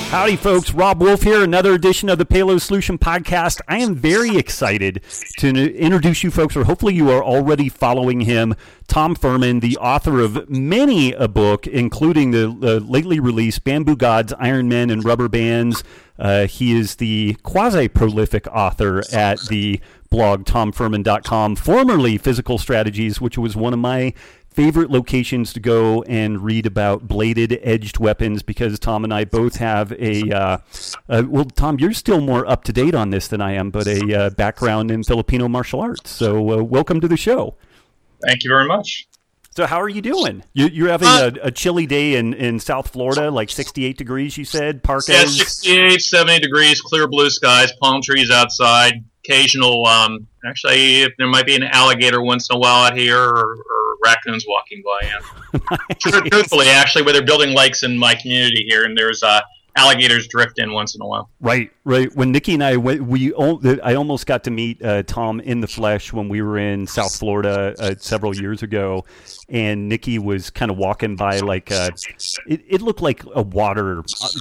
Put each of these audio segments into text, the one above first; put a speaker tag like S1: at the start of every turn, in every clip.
S1: Howdy, folks. Rob Wolf here, another edition of the Payload Solution Podcast. I am very excited to introduce you folks, or hopefully you are already following him, Tom Fuhrman, the author of many a book, including the lately released Bamboo Gods, Iron Men, and Rubber Bands. He is the quasi-prolific author at the blog TomFuhrman.com, formerly Physical Strategies, which was one of my favorite locations to go and read about bladed edged weapons, because Tom and I both have well, Tom, you're still more up to date on this than I am, but a background in Filipino martial arts. So welcome to the show.
S2: Thank you very much.
S1: So how are you doing? You're having a chilly day in South Florida, like 68 degrees, you said? Parkas?
S2: Yeah, 68, 70 degrees, clear blue skies, palm trees outside, occasional, actually, there might be an alligator once in a while out here, or raccoons walking by. Yeah. Truthfully, actually, where they're building lakes in my community here, and there's alligators drift in once in a while.
S1: Right. When Nikki and I went, I almost got to meet Tom in the flesh when we were in South Florida several years ago, and Nikki was kind of walking by like it looked like a water,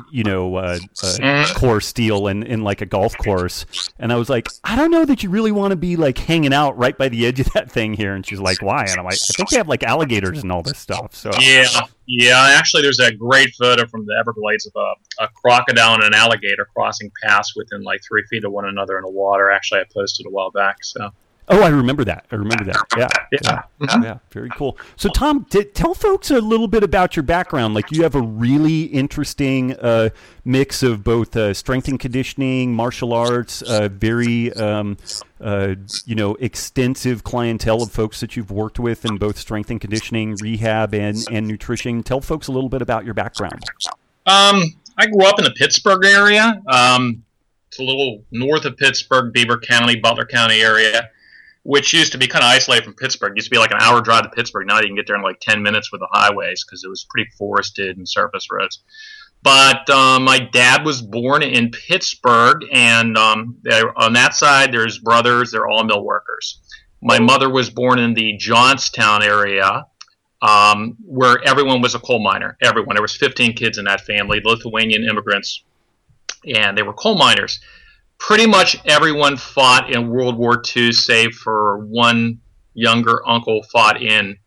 S1: course deal in like a golf course, and I was like, I don't know that you really want to be like hanging out right by the edge of that thing here, and she's like, why? And I'm like, I think they have like alligators and all this stuff. So
S2: yeah. Actually, there's a great photo from the Everglades of a crocodile and an alligator crossing paths within like 3 feet of one another in the water. Actually, I posted a while back. So.
S1: Oh, I remember that. Yeah. Very cool. So, Tom, tell folks a little bit about your background. Like, you have a really interesting mix of both strength and conditioning, martial arts, very extensive clientele of folks that you've worked with in both strength and conditioning, rehab, and nutrition. Tell folks a little bit about your background.
S2: I grew up in the Pittsburgh area. It's a little north of Pittsburgh, Beaver County, Butler County area, which used to be kind of isolated from Pittsburgh. It used to be like an hour drive to Pittsburgh. Now you can get there in like 10 minutes with the highways because it was pretty forested and surface roads. But my dad was born in Pittsburgh, and on that side, there's brothers. They're all mill workers. My mother was born in the Johnstown area, where everyone was a coal miner. Everyone. There was 15 kids in that family, Lithuanian immigrants, and they were coal miners. Pretty much everyone fought in World War II, save for one younger uncle fought in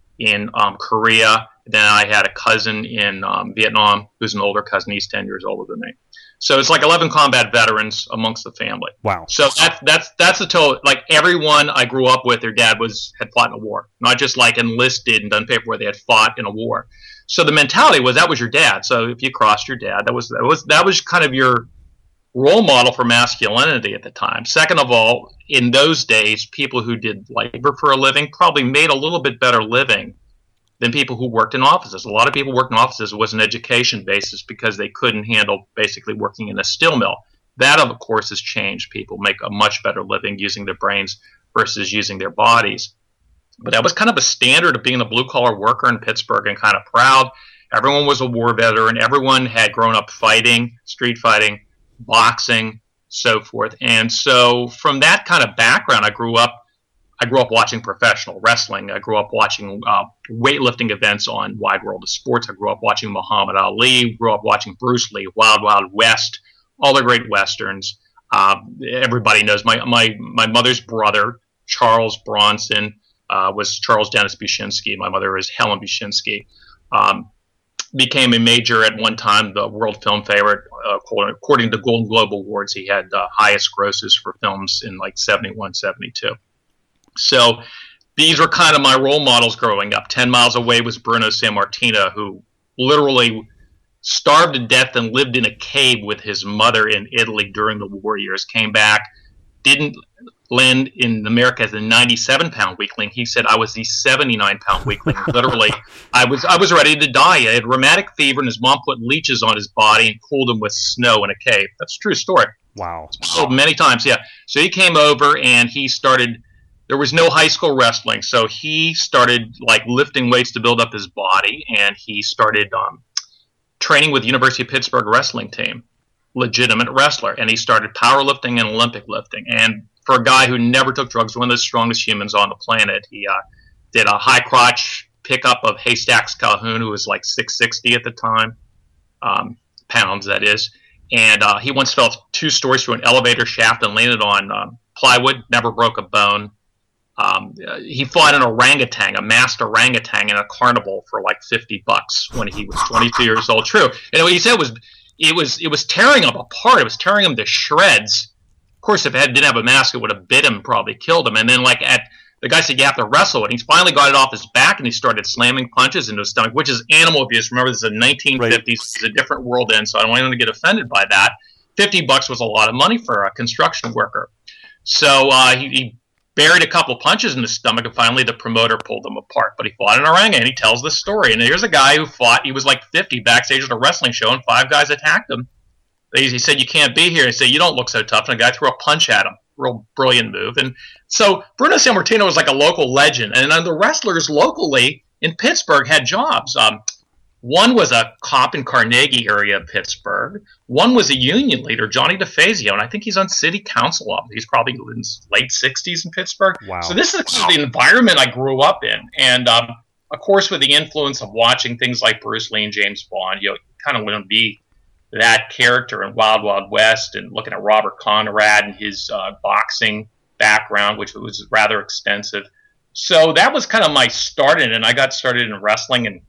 S2: Korea. Then I had a cousin in Vietnam who's an older cousin. He's 10 years older than me. So it's like 11 combat veterans amongst the family.
S1: Wow.
S2: So that's the total. Like everyone I grew up with, their dad had fought in a war, not just like enlisted and done paperwork. They had fought in a war. So the mentality was that was your dad. So if you crossed your dad, that was kind of your role model for masculinity at the time. Second of all, in those days, people who did labor for a living probably made a little bit better living than people who worked in offices. A lot of people worked in offices. It was an education basis because they couldn't handle basically working in a steel mill. That, of course, has changed. People make a much better living using their brains versus using their bodies. But that was kind of a standard of being a blue-collar worker in Pittsburgh, and kind of proud. Everyone was a war veteran. Everyone had grown up fighting, street fighting, boxing, so forth. And so from that kind of background, I grew up watching professional wrestling. I grew up watching weightlifting events on Wide World of Sports. I grew up watching Muhammad Ali, grew up watching Bruce Lee, Wild Wild West, all the great Westerns. Everybody knows my mother's brother, Charles Bronson, was Charles Dennis Buczynski. My mother is Helen Buczynski. Became a major at one time, the world film favorite. According to Golden Globe Awards, he had the highest grosses for films in like 71, 72. So these were kind of my role models growing up. 10 miles away was Bruno Sammartino, who literally starved to death and lived in a cave with his mother in Italy during the war years. Came back, didn't land in America as a 97-pound weakling. He said, I was the 79-pound weakling. Literally, I was ready to die. He had rheumatic fever, and his mom put leeches on his body and cooled him with snow in a cave. That's a true story.
S1: Wow.
S2: Told many times, yeah. So he came over, and he started. There was no high school wrestling, so he started like lifting weights to build up his body, and he started training with the University of Pittsburgh wrestling team, legitimate wrestler, and he started powerlifting and Olympic lifting. And for a guy who never took drugs, one of the strongest humans on the planet, he did a high crotch pickup of Haystacks Calhoun, who was like 660 at the time. pounds, that is. And he once fell 2 stories through an elevator shaft and landed on plywood, never broke a bone. He fought an orangutan, a masked orangutan in a carnival for like $50 when he was 22 years old. True. And what he said was it was tearing him apart. It was tearing him to shreds. Of course, if it didn't have a mask, it would have bit him, probably killed him. And then the guy said, you have to wrestle it. He finally got it off his back, and he started slamming punches into his stomach, which is animal abuse. Remember, this is the 1950s. Right. It's a different world then, so I don't want anyone to get offended by that. $50 was a lot of money for a construction worker. So he buried a couple punches in his stomach, and finally the promoter pulled him apart. But he fought an orangutan, and he tells this story. And here's a guy who fought. He was like 50 backstage at a wrestling show, and 5 guys attacked him. He said, you can't be here. He said, you don't look so tough. And a guy threw a punch at him. Real brilliant move. And so Bruno Sammartino was like a local legend. And the wrestlers locally in Pittsburgh had jobs. One was a cop in Carnegie area of Pittsburgh. One was a union leader, Johnny DeFazio, and I think he's on city council. He's probably in his late 60s in Pittsburgh.
S1: Wow.
S2: So this is the environment I grew up in. And, of course, with the influence of watching things like Bruce Lee and James Bond, you kind of want to be that character in Wild Wild West, and looking at Robert Conrad and his boxing background, which was rather extensive. So that was kind of my start in it. And I got started in wrestling in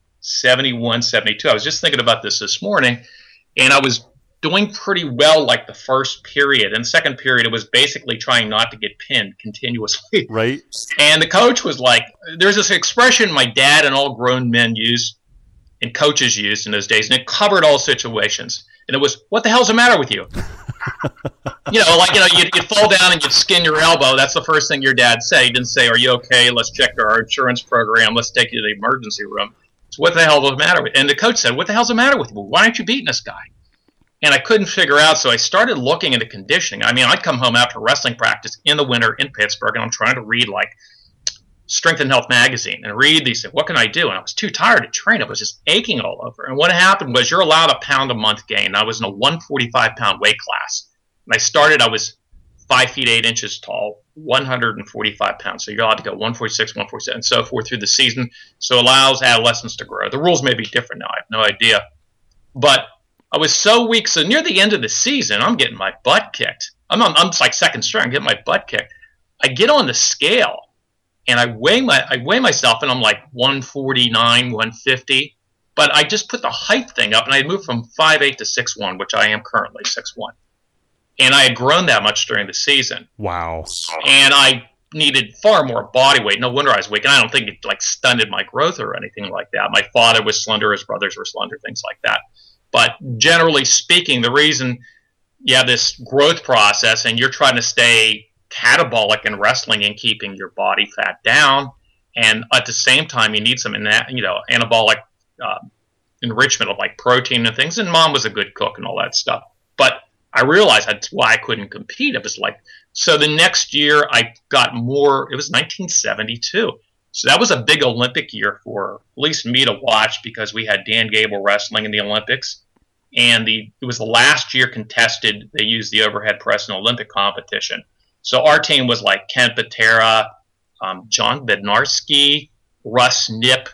S2: 71, 72. I was just thinking about this morning, and I was doing pretty well like the first period. And the second period, it was basically trying not to get pinned continuously.
S1: Right.
S2: And the coach was like, there's this expression my dad and all grown men use, and coaches used in those days, and it covered all situations. And it was, what the hell's the matter with you? You'd fall down and you'd skin your elbow. That's the first thing your dad said. He didn't say, are you okay? Let's check our insurance program. Let's take you to the emergency room. So what the hell was the matter with you? And the coach said, what the hell's the matter with you? Why aren't you beating this guy? And I couldn't figure out, so I started looking into conditioning. I mean, I'd come home after wrestling practice in the winter in Pittsburgh, and I'm trying to read like Strength and Health magazine and read these things. What can I do? And I was too tired to train. I was just aching all over. And what happened was, you're allowed a pound a month gain. I was in a 145-pound weight class. When I started, I was 5 feet 8 inches tall, 145 pounds. So you're allowed to go 146, 147, and so forth through the season. So it allows adolescents to grow. The rules may be different now. I have no idea. But I was so weak. So near the end of the season, I'm getting my butt kicked. I'm like second string. I'm getting my butt kicked. I get on the scale, and I weigh myself, and I'm like 149, 150. But I just put the height thing up, and I had moved from 5'8" to 6'1", which I am currently 6'1". And I had grown that much during the season.
S1: Wow.
S2: And I needed far more body weight. No wonder I was weak. And I don't think it like stunted my growth or anything like that. My father was slender, his brothers were slender, things like that. But generally speaking, the reason you have this growth process and you're trying to stay catabolic in wrestling and keeping your body fat down, and at the same time you need some anabolic enrichment of like protein and things. And Mom was a good cook and all that stuff. But I realized that's why I couldn't compete. It was like, so the next year I got more. It was 1972. So that was a big Olympic year for at least me to watch, because we had Dan Gable wrestling in the Olympics. And it was the last year contested. They used the overhead press in Olympic competition. So our team was like Ken Patera, John Bednarski, Russ Nip,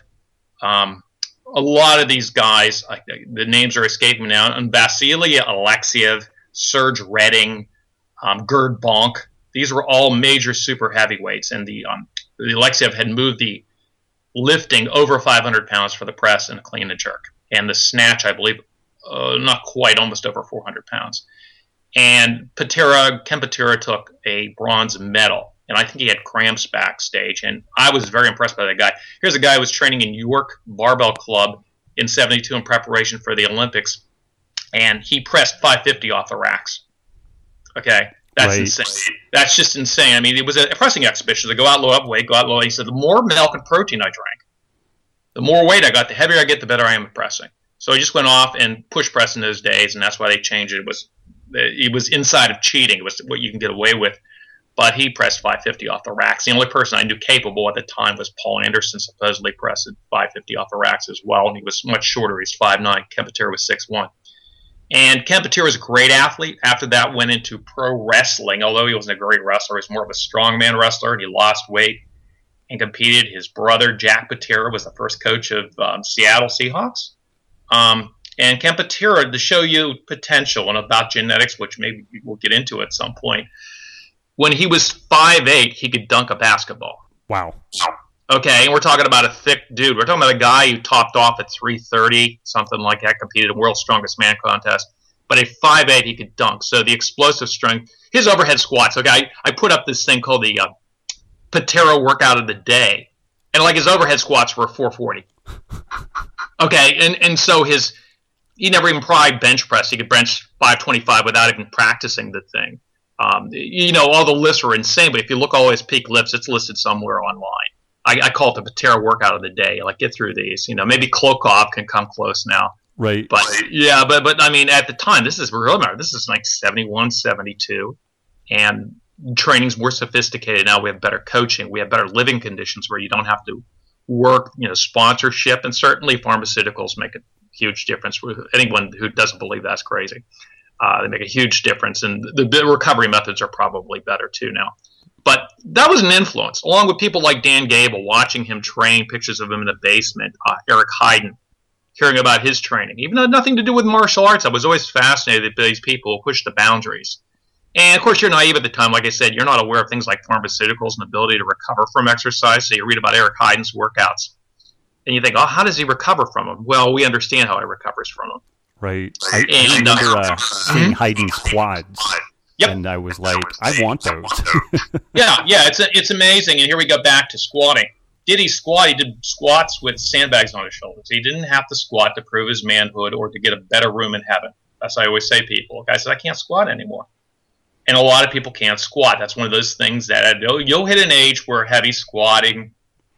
S2: a lot of these guys. The names are escaping me now. And Vasily Alexiev, Serge Redding, Gerd Bonk. These were all major super heavyweights. And the Alexiev had moved the lifting over 500 pounds for the press and a clean and jerk. And the snatch, I believe, not quite, almost over 400 pounds. And Ken Patera took a bronze medal. And I think he had cramps backstage. And I was very impressed by that guy. Here's a guy who was training in York Barbell Club in 72 in preparation for the Olympics. And he pressed 550 off the racks. Okay? That's insane. That's just insane. I mean, it was a pressing exhibition. They go out low, up weight, go out low. He said, the more milk and protein I drank, the more weight I got, the heavier I get, the better I am at pressing. So he just went off and push press in those days, and that's why they changed it. It was inside of cheating. It was what you can get away with. But he pressed 550 off the racks. The only person I knew capable at the time was Paul Anderson, supposedly pressed 550 off the racks as well, and he was much shorter. He's 5'9". Ken Patera was 6'1". And Ken Patera was a great athlete. After that, went into pro wrestling. Although he wasn't a great wrestler, he was more of a strongman wrestler, and he lost weight and competed. His brother, Jack Patera, was the first coach of Seattle Seahawks. And Ken Patera, to show you potential and about genetics, which maybe we'll get into at some point, when he was 5'8", he could dunk a basketball.
S1: Wow.
S2: Okay, and we're talking about a thick dude. We're talking about a guy who topped off at 330, something like that, competed in World's Strongest Man contest. But at 5'8", he could dunk. So the explosive strength, his overhead squats. Okay, I put up this thing called the Patera workout of the day, and like his overhead squats were 440. Okay, and so he never even tried bench press. He could bench 525 without even practicing the thing. All the lists are insane, but if you look all his peak lifts, it's listed somewhere online. I call it the Patera workout of the day. Like, get through these. Maybe Klokov can come close now.
S1: Right.
S2: But yeah, but I mean, at the time, this is like 71, 72, and training's more sophisticated now. We have better coaching. We have better living conditions where you don't have to work, sponsorship, and certainly pharmaceuticals make a huge difference. Anyone who doesn't believe that's crazy. They make a huge difference, and the recovery methods are probably better too now. But that was an influence, along with people like Dan Gable, watching him train, pictures of him in the basement, Eric Heiden, hearing about his training. Even though nothing to do with martial arts, I was always fascinated by these people who push the boundaries. And, of course, you're naive at the time. Like I said, you're not aware of things like pharmaceuticals and the ability to recover from exercise, so you read about Eric Heiden's workouts. And you think, oh, how does he recover from them? Well, we understand how he recovers from them.
S1: Right. I remember seeing Heiden's quads. Yep. And I was like, I want those.
S2: yeah, it's amazing. And here we go back to squatting. Did he squat? He did squats with sandbags on his shoulders. He didn't have to squat to prove his manhood or to get a better room in heaven. That's what I always say to people. A guy says, I can't squat anymore. And a lot of people can't squat. That's one of those things that you'll hit an age where heavy squatting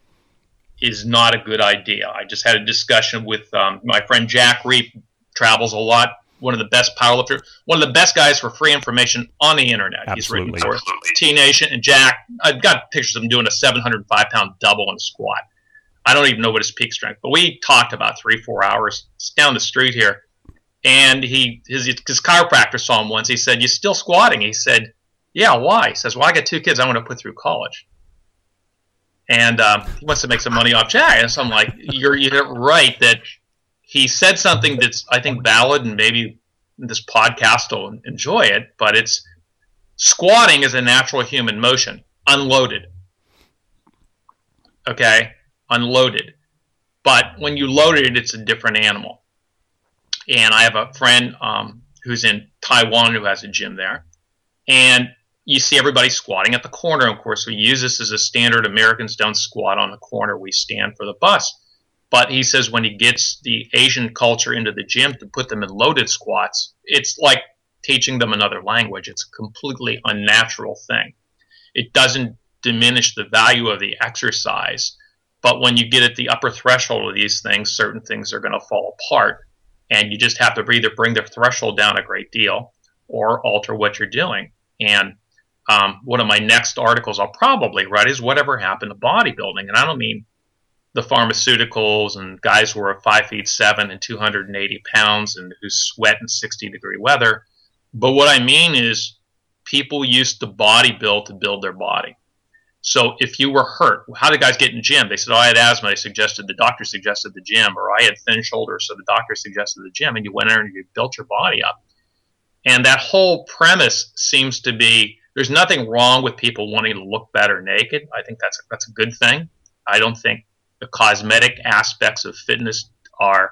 S2: is not a good idea. I just had a discussion with my friend Jack Reep, travels a lot, one of the best powerlifters, one of the best guys for free information on the internet.
S1: Absolutely.
S2: He's written for T-Nation. And Jack, I've got pictures of him doing a 705-pound double in a squat. I don't even know what his peak strength, but we talked about 3-4 hours. It's down the street here. And his chiropractor saw him once. He said, you still squatting? He said, yeah, why? He says, well, I got 2 kids I want to put through college. And he wants to make some money off Jack. And so I'm like, you're right that he said something that's, I think, valid, and maybe this podcast will enjoy it, but it's squatting is a natural human motion, unloaded. Okay? Unloaded. But when you load it, it's a different animal. And I have a friend who's in Taiwan who has a gym there. And you see everybody squatting at the corner. Of course, we use this as a standard. Americans don't squat on the corner. We stand for the bus. But he says when he gets the Asian culture into the gym to put them in loaded squats, it's like teaching them another language. It's a completely unnatural thing. It doesn't diminish the value of the exercise. But when you get at the upper threshold of these things, certain things are going to fall apart. And you just have to either bring the threshold down a great deal or alter what you're doing. And one of my next articles I'll probably write is whatever happened to bodybuilding. And I don't mean the pharmaceuticals and guys who are 5'7" and 280 pounds and who sweat in 60-degree weather. But what I mean is people used to bodybuild to build their body. So if you were hurt, how did guys get in the gym? They said, oh, I had asthma. The doctor suggested the gym. Or I had thin shoulders, so the doctor suggested the gym. And you went in and you built your body up. And that whole premise seems to be, there's nothing wrong with people wanting to look better naked. I think that's a good thing. I don't think the cosmetic aspects of fitness are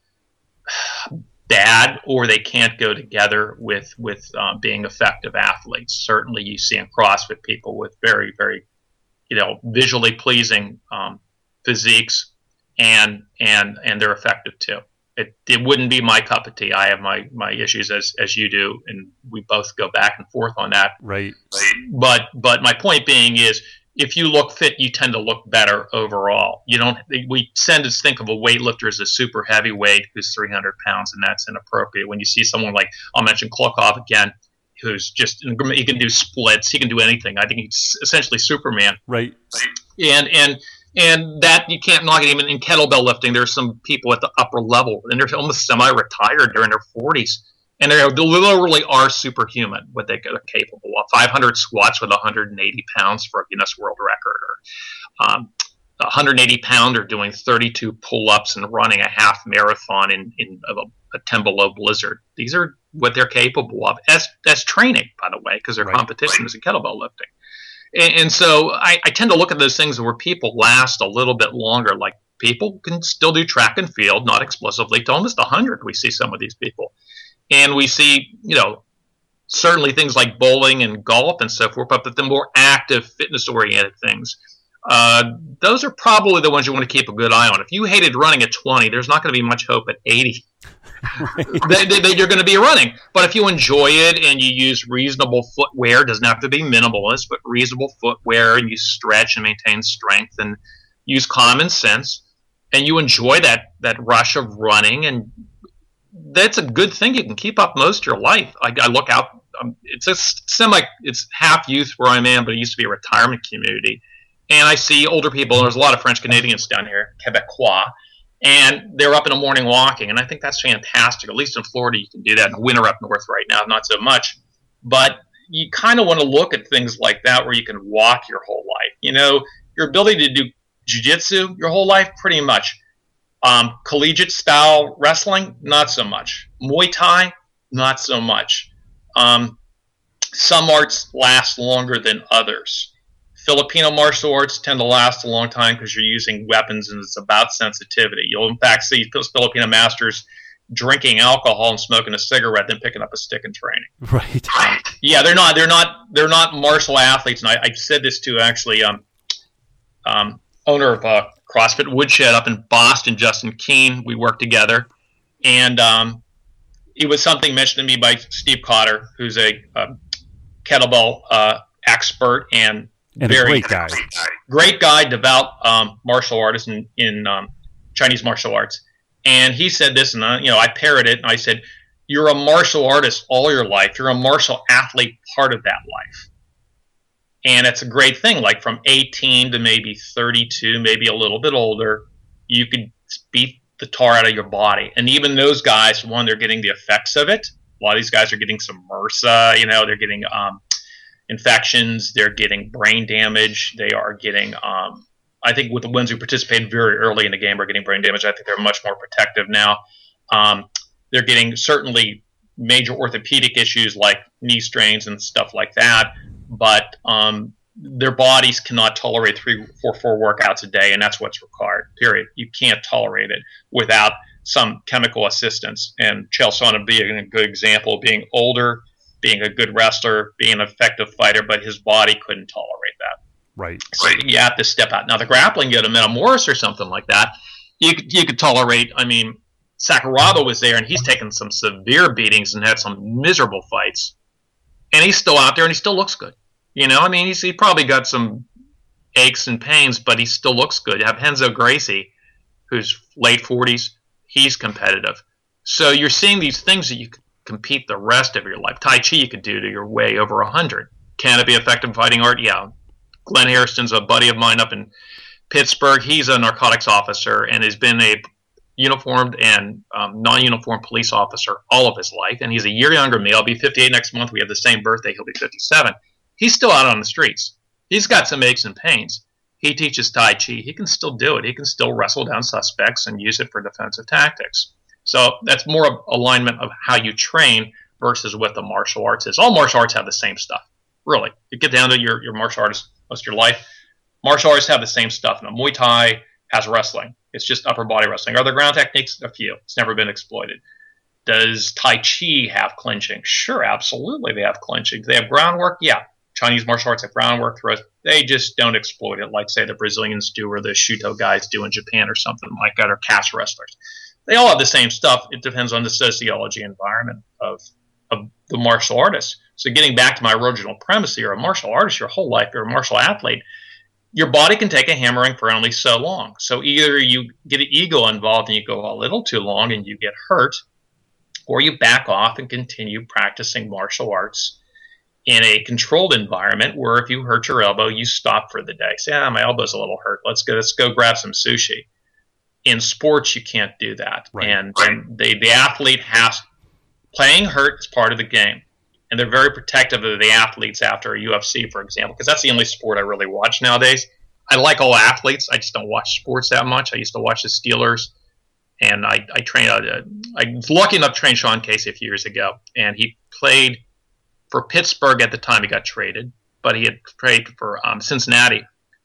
S2: bad or they can't go together with being effective athletes. Certainly you see in CrossFit people with very, very, visually pleasing physiques and they're effective too. It wouldn't be my cup of tea. I have my issues as you do, and we both go back and forth on that.
S1: Right.
S2: But my point being is, if you look fit, you tend to look better overall. We tend to think of a weightlifter as a super heavyweight who's 300 pounds, and that's inappropriate. When you see someone like, I'll mention Klokov again, who's he can do splits, he can do anything. I think he's essentially Superman.
S1: Right.
S2: And that you can't knock it. Even in kettlebell lifting, there's some people at the upper level, and they're almost semi-retired. They're in their 40s. And they literally are superhuman, what they're capable of. 500 squats with 180 pounds for a Guinness World Record. Or 180-pounder doing 32 pull-ups and running a half marathon in a 10 below blizzard. These are what they're capable of as training, by the way, because their competition is in kettlebell lifting. And so I tend to look at those things where people last a little bit longer. Like people can still do track and field, not explosively, to almost 100. We see some of these people. And we see, certainly things like bowling and golf and so forth, but the more active, fitness-oriented things, those are probably the ones you want to keep a good eye on. If you hated running at 20, there's not going to be much hope at 80. You're going to be running. But if you enjoy it and you use reasonable footwear, it doesn't have to be minimalist, but reasonable footwear, and you stretch and maintain strength and use common sense, and you enjoy that rush of running, and that's a good thing. You can keep up most of your life. I look out. It's half youth where I'm in, but it used to be a retirement community. And I see older people, and there's a lot of French Canadians down here, Quebecois, and they're up in the morning walking. And I think that's fantastic. At least in Florida, you can do that. In the winter up north right now, not so much. But you kind of want to look at things like that where you can walk your whole life. Your ability to do jiu-jitsu your whole life, pretty much. Collegiate style wrestling, not so much. Muay Thai, not so much. Some arts last longer than others. Filipino martial arts tend to last a long time because you're using weapons, and it's about sensitivity. You'll in fact see Filipino masters drinking alcohol and smoking a cigarette, then picking up a stick and training.
S1: Right.
S2: Yeah, they're not martial athletes. And I said this to actually owner of CrossFit Woodshed up in Boston, Justin Keene. We worked together, and it was something mentioned to me by Steve Cotter, who's a kettlebell expert and very great guy, devout martial artist in Chinese martial arts. And he said this, and I parroted it, and I said, "You're a martial artist all your life. You're a martial athlete part of that life." And it's a great thing. Like from 18 to maybe 32, maybe a little bit older, you could beat the tar out of your body. And even those guys, they're getting the effects of it. A lot of these guys are getting some MRSA. They're getting infections. They're getting brain damage. They are getting, I think with the ones who participated very early in the game are getting brain damage. I think they're much more protective now. They're getting certainly major orthopedic issues like knee strains and stuff like that. But their bodies cannot tolerate 3, 4 workouts a day, and that's what's required, period. You can't tolerate it without some chemical assistance. And Chael Sonnen being a good example, being older, being a good wrestler, being an effective fighter, but his body couldn't tolerate that.
S1: Right.
S2: So you have to step out. Now, the grappling, you had a Metamoris or something like that, you could tolerate. I mean, Sakuraba was there, and he's taken some severe beatings and had some miserable fights. And he's still out there, and he still looks good. He probably got some aches and pains, but he still looks good. You have Renzo Gracie, who's late 40s. He's competitive. So you're seeing these things that you could compete the rest of your life. Tai Chi you could do to your way over 100. Can it be effective fighting art? Yeah. Glenn Hairston's a buddy of mine up in Pittsburgh. He's a narcotics officer and has been a uniformed and non-uniformed police officer all of his life, and he's a year younger than me. I'll be 58 next month. We have the same birthday. He'll be 57. He's still out on the streets. He's got some aches and pains. He teaches Tai Chi. He can still do it. He can still wrestle down suspects and use it for defensive tactics. So that's more of alignment of how you train versus what the martial arts is. All martial arts have the same stuff, really. You get down to your martial artist most of your life. Martial artists have the same stuff. Now, Muay Thai has wrestling. It's just upper body wrestling. Are there ground techniques? A few. It's never been exploited. Does Tai Chi have clinching? Sure, absolutely they have clinching. Do they have groundwork? Yeah. Chinese martial arts have groundwork throws. They just don't exploit it like, say, the Brazilians do or the Shuto guys do in Japan or something like that, or cast wrestlers. They all have the same stuff. It depends on the sociology environment of the martial artist. So getting back to my original premise, you're a martial artist your whole life. You're a martial athlete. Your body can take a hammering for only so long. So either you get an ego involved and you go a little too long and you get hurt, or you back off and continue practicing martial arts in a controlled environment where if you hurt your elbow, you stop for the day. Say, my elbow's a little hurt. Let's go grab some sushi. In sports, you can't do that. Right. And the athlete has playing hurt is part of the game. And they're very protective of the athletes after a UFC, for example, because that's the only sport I really watch nowadays. I like all athletes. I just don't watch sports that much. I used to watch the Steelers And I trained. I was lucky enough to train Sean Casey a few years ago, and he played for Pittsburgh at the time he got traded, but he had played for Cincinnati.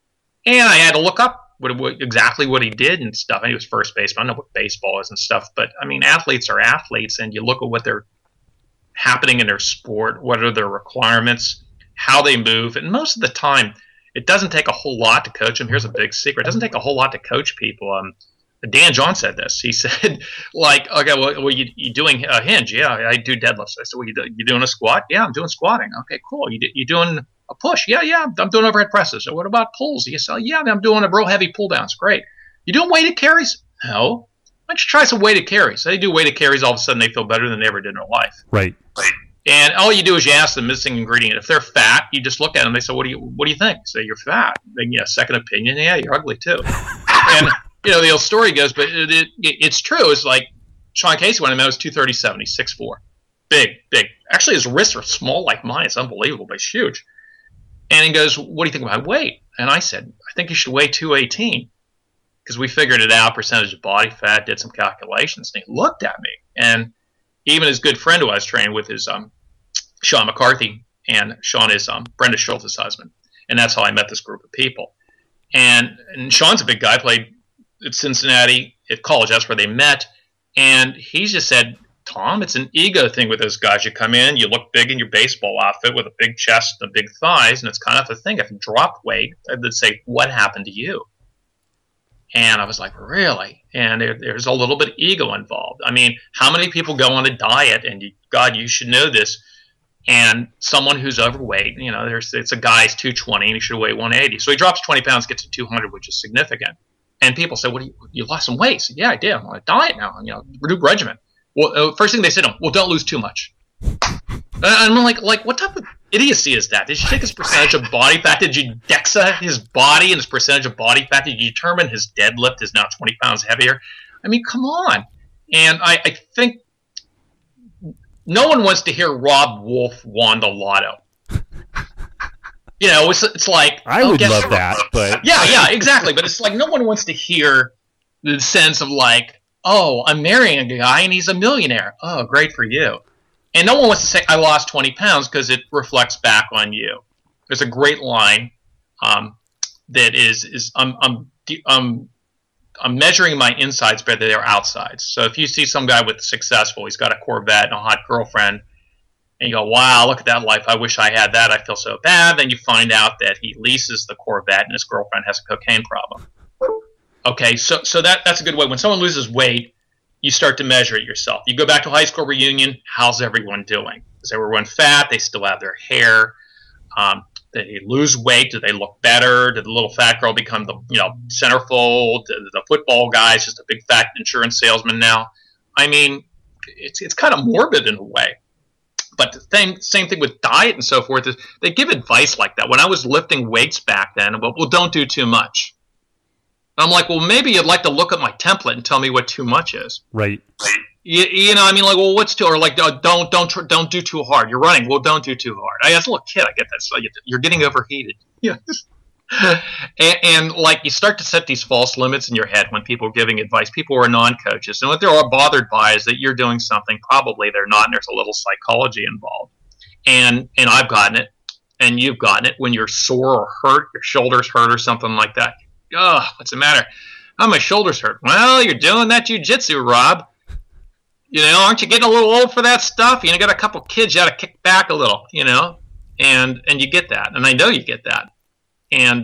S2: And I had to look up exactly what he did and stuff. And he was first baseman. I don't know what baseball is and stuff, but I mean, athletes are athletes, and you look at what they're happening in their sport, what are their requirements, how they move, and most of the time, it doesn't take a whole lot to coach them. Here's a big secret: it doesn't take a whole lot to coach people. Dan John said this. He said, like, okay, well you doing a hinge? Yeah, I do deadlifts. I said, well, you doing a squat? Yeah, I'm doing squatting. Okay, cool. You doing a push? Yeah, I'm doing overhead presses. So what about pulls? You say, yeah, I'm doing a real heavy pull downs. Great. You doing weighted carries? No. Why don't you try some weighted carries? They do weighted carries, all of a sudden they feel better than they ever did in their life.
S1: Right.
S2: And all you do is you ask the missing ingredient. If they're fat, you just look at them. They say, what do you think? Say, you're fat. Then second opinion. Yeah, you're ugly too. And the old story goes, but it's true. It's like Sean Casey, when I met, was 237. He's 6'4". Big. Actually, his wrists are small like mine. It's unbelievable, but he's huge. And he goes, what do you think about weight? And I said, I think you should weigh 218. Because we figured it out, percentage of body fat, did some calculations. And he looked at me. And even his good friend who I was training with is Sean McCarthy. And Sean is Brenda Schultz's husband. And that's how I met this group of people. And Sean's a big guy, played at Cincinnati at college. That's where they met. And he just said, Tom, it's an ego thing with those guys. You come in, you look big in your baseball outfit with a big chest and big thighs, and it's kind of a thing. If you drop weight, they'd say, what happened to you? And I was like, really? And there's a little bit of ego involved. I mean, how many people go on a diet, and God, you should know this, and someone who's overweight, it's a guy's 220 and he should weigh 180. So he drops 20 pounds, gets to 200, which is significant. And people say, what you lost some weight? I said, yeah, I did. I'm on a diet now, new regimen. Well, first thing they said, well, don't lose too much. And I'm like, what type of idiocy is that? Did you take his percentage of body fat? Did you DEXA his body and his percentage of body fat? Did you determine his deadlift is now 20 pounds heavier? I mean, come on. And I think no one wants to hear Rob Wolf won the lotto. It's like,
S1: I would love that, but
S2: yeah, exactly. But it's like no one wants to hear the sense of like, oh, I'm marrying a guy and he's a millionaire. Oh, great for you. And no one wants to say I lost 20 pounds because it reflects back on you. There's a great line that is I'm measuring my insides better than their outsides. So if you see some guy with successful, he's got a Corvette and a hot girlfriend, and you go, wow, look at that life. I wish I had that. I feel so bad. Then you find out that he leases the Corvette and his girlfriend has a cocaine problem. Okay, so that's a good way. When someone loses weight, you start to measure it yourself. You go back to a high school reunion, how's everyone doing? Is everyone fat? They still have their hair. Did they lose weight? Do they look better? Did the little fat girl become the centerfold? The football guy's just a big fat insurance salesman now. I mean, it's kind of morbid in a way. But the same thing with diet and so forth is they give advice like that. When I was lifting weights back then, well, don't do too much. And I'm like, well, maybe you'd like to look at my template and tell me what too much is.
S1: Right.
S2: I mean, like, well, what's too, or like, don't do too hard. You're running. Well, don't do too hard. As a little kid, I get that. So you're getting overheated. Yeah. and like, you start to set these false limits in your head when people are giving advice. People who are non-coaches, and what they're all bothered by is that you're doing something probably they're not, and there's a little psychology involved. And I've gotten it, and you've gotten it when you're sore or hurt, your shoulders hurt or something like that. Oh, what's the matter? Oh, my shoulders hurt. Well, you're doing that jiu-jitsu, Rob. Aren't you getting a little old for that stuff? You got a couple kids, you got to kick back a little, and you get that, and I know you get that. And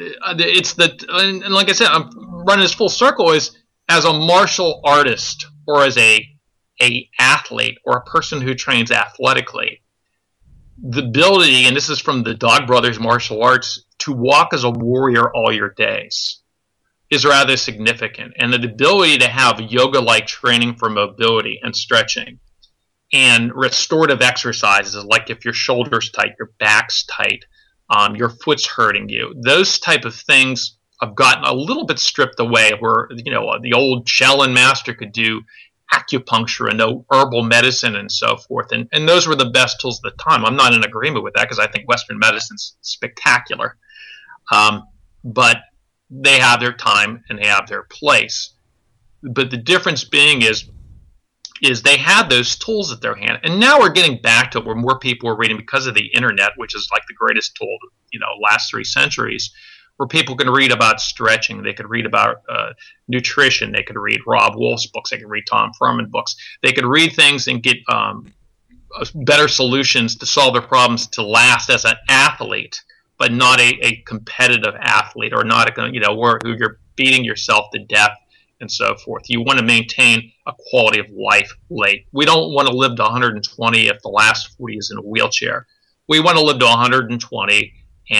S2: and like I said, I'm running this full circle is as a martial artist or as a athlete or a person who trains athletically, the ability, and this is from the Dog Brothers martial arts, to walk as a warrior all your days is rather significant. And the ability to have yoga-like training for mobility and stretching and restorative exercises, like if your shoulder's tight, your back's tight, your foot's hurting you. Those type of things have gotten a little bit stripped away where, the old Shaolin master could do acupuncture and no herbal medicine and so forth. And those were the best tools at the time. I'm not in agreement with that because I think Western medicine's spectacular. But they have their time and they have their place. but the difference being is they had those tools at their hand, and now we're getting back to where more people are reading because of the internet, which is like the greatest tool, last 3 centuries, where people can read about stretching, they could read about nutrition, they could read Rob Wolf's books, they could read Tom Furman books, they could read things and get better solutions to solve their problems to last as an athlete, but not a competitive athlete, or not who you're beating yourself to death and so forth. You want to maintain a quality of life late. We don't want to live to 120 if the last 40 is in a wheelchair. We want to live to 120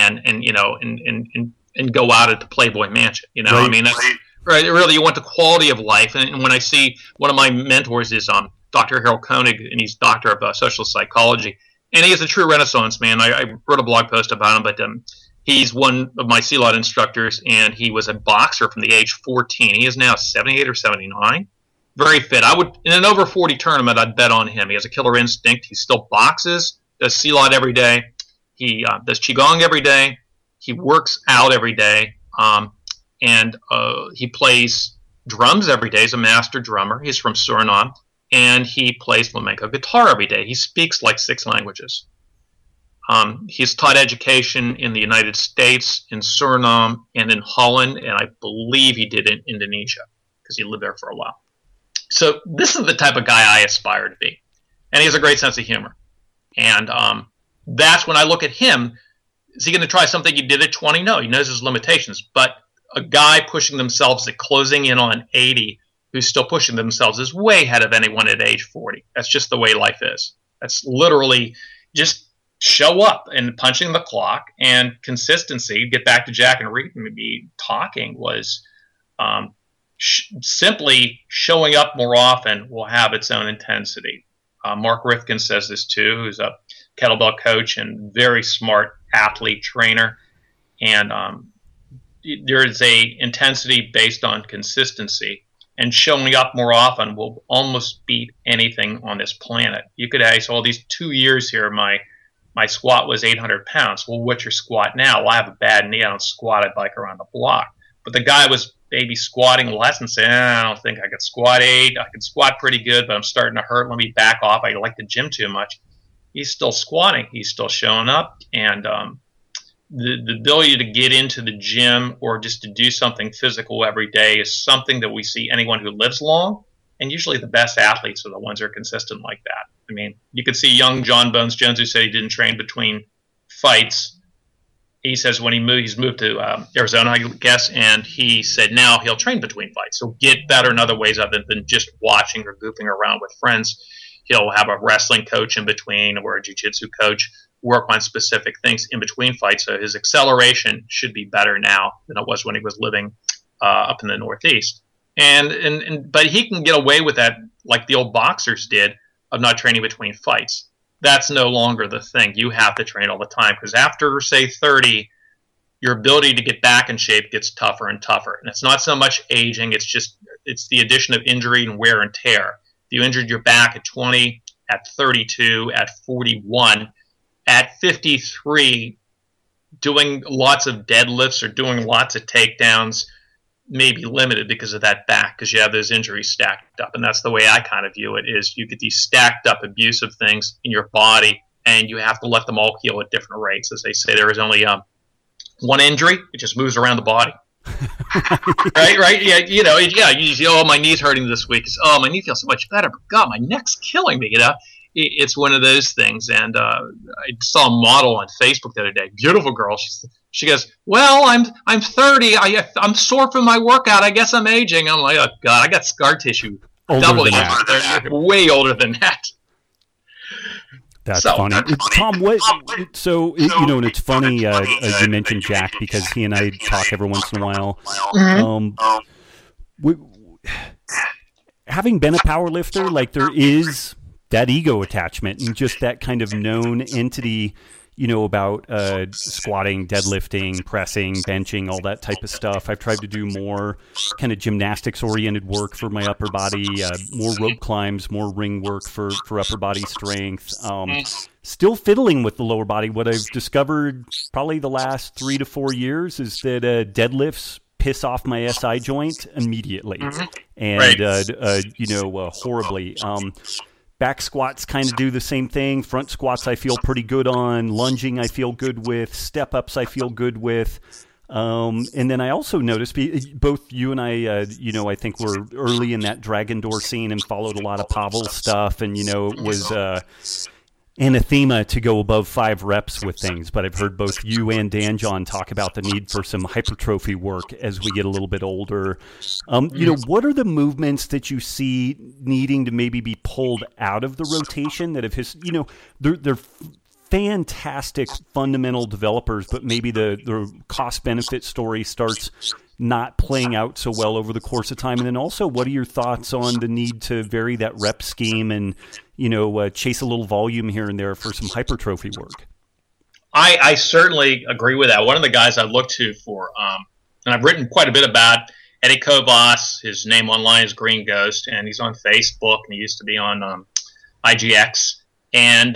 S2: and go out at the Playboy Mansion. Right. I mean, that's right. Really, you want the quality of life. And when I see one of my mentors is Dr. Harold Koenig, and he's doctor of social psychology, and he is a true Renaissance man. I wrote a blog post about him, but he's one of my CELOT instructors, and he was a boxer from the age 14. He is now 78 or 79. Very fit. I would, in an over 40 tournament, I'd bet on him. He has a killer instinct. He still boxes, does CELOT every day. He does Qigong every day. He works out every day. And he plays drums every day. He's a master drummer. He's from Suriname. And he plays flamenco guitar every day. He speaks like 6 languages. He's taught education in the United States, in Suriname, and in Holland, and I believe he did in Indonesia because he lived there for a while. So this is the type of guy I aspire to be. And he has a great sense of humor. And that's when I look at him. Is he going to try something he did at 20? No, he knows his limitations. But a guy pushing themselves at closing in on 80 who's still pushing themselves is way ahead of anyone at age 40. That's just the way life is. That's literally just show up and punching the clock, and consistency. Get back to Jack and Reed maybe talking was simply showing up more often will have its own intensity. Mark Rifkin says this too, who's a kettlebell coach and very smart athlete trainer. And there is a intensity based on consistency, and showing up more often will almost beat anything on this planet. You could say, so all these 2 years here, my squat was 800 pounds. Well, what's your squat now? Well, I have a bad knee. I don't squat. I bike around the block. But the guy was maybe squatting less and saying, I don't think I could squat 8. I could squat pretty good, but I'm starting to hurt. Let me back off. I like the gym too much. He's still squatting. He's still showing up. And the ability to get into the gym or just to do something physical every day is something that we see anyone who lives long. And usually the best athletes are the ones who are consistent like that. I mean, you could see young John Bones Jones, who said he didn't train between fights. He says when he's moved to Arizona, I guess, and he said now he'll train between fights. So get better in other ways other than just watching or goofing around with friends. He'll have a wrestling coach in between or a jiu-jitsu coach, work on specific things in between fights. So his acceleration should be better now than it was when he was living up in the Northeast. But he can get away with that like the old boxers did, of not training between fights. That's no longer the thing. You have to train all the time, because after, say, 30, your ability to get back in shape gets tougher and tougher. And it's not so much aging, it's the addition of injury and wear and tear. You injured your back at 20, at 32, at 41, at 53, doing lots of deadlifts or doing lots of takedowns may be limited because of that back, because you have those injuries stacked up. And that's the way I kind of view it, is you get these stacked up abusive things in your body, and you have to let them all heal at different rates. As they say, there is only one injury. It just moves around the body. right? Yeah, you see, oh, my knee's hurting this week. Oh, my knee feels so much better, but God, my neck's killing me, It's one of those things. And I saw a model on Facebook the other day, beautiful girl. She goes, well, I'm 30. I'm sore from my workout. I guess I'm aging. I'm like, oh God, I got scar tissue. Doubly older than that. Way older than that.
S1: That's funny. Tom, and it's funny you mentioned Jack, because he and I talk every once in a while. Having been a power lifter, like, there is that ego attachment and just that kind of known entity, about squatting, deadlifting, pressing, benching, all that type of stuff. I've tried to do more kind of gymnastics-oriented work for my upper body, more rope climbs, more ring work for upper body strength. Still fiddling with the lower body. What I've discovered probably the last 3 to 4 years is that deadlifts piss off my SI joint immediately, and
S2: Right.
S1: horribly. Back squats kind of do the same thing. Front squats I feel pretty good on. Lunging I feel good with. Step ups I feel good with. And then I also noticed both you and I, I think we're early in that Dragon Door scene and followed a lot of Pavel stuff, and it was anathema to go above 5 reps with things. But I've heard both you and Dan John talk about the need for some hypertrophy work as we get a little bit older. What are the movements that you see needing to maybe be pulled out of the rotation that have they're fantastic fundamental developers, but maybe the cost benefit story starts not playing out so well over the course of time? And then also, what are your thoughts on the need to vary that rep scheme and chase a little volume here and there for some hypertrophy work?
S2: I certainly agree with that. One of the guys I look to for, and I've written quite a bit about, Eddie Kovas. His name online is Green Ghost, and he's on Facebook, and he used to be on IGX. And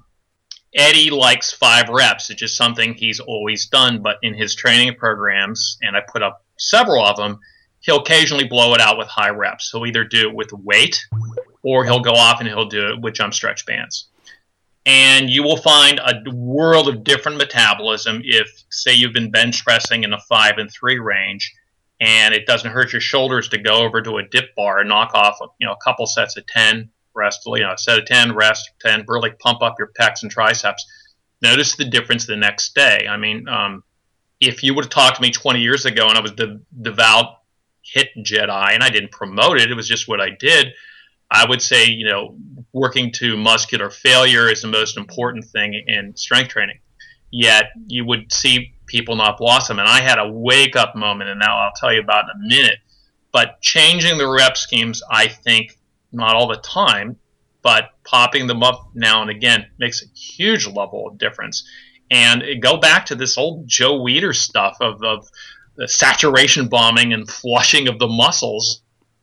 S2: Eddie likes 5 reps. It's just something he's always done, but in his training programs, and I put up several of them, he'll occasionally blow it out with high reps. He'll either do it with weight, or he'll go off and he'll do it with jump stretch bands. And you will find a world of different metabolism if, say, you've been bench pressing in a 5 and 3 range, and it doesn't hurt your shoulders to go over to a dip bar and knock off a couple sets of 10, rest, a set of 10, rest 10, really pump up your pecs and triceps. Notice the difference the next day. I mean, if you would have talked to me 20 years ago and I was the devout HIIT Jedi and I didn't promote it, it was just what I did, I would say, working to muscular failure is the most important thing in strength training. Yet you would see people not blossom. And I had a wake-up moment, and now I'll tell you about in a minute. But changing the rep schemes, I think, not all the time, but popping them up now and again makes a huge level of difference. And go back to this old Joe Weider stuff of the saturation bombing and flushing of the muscles.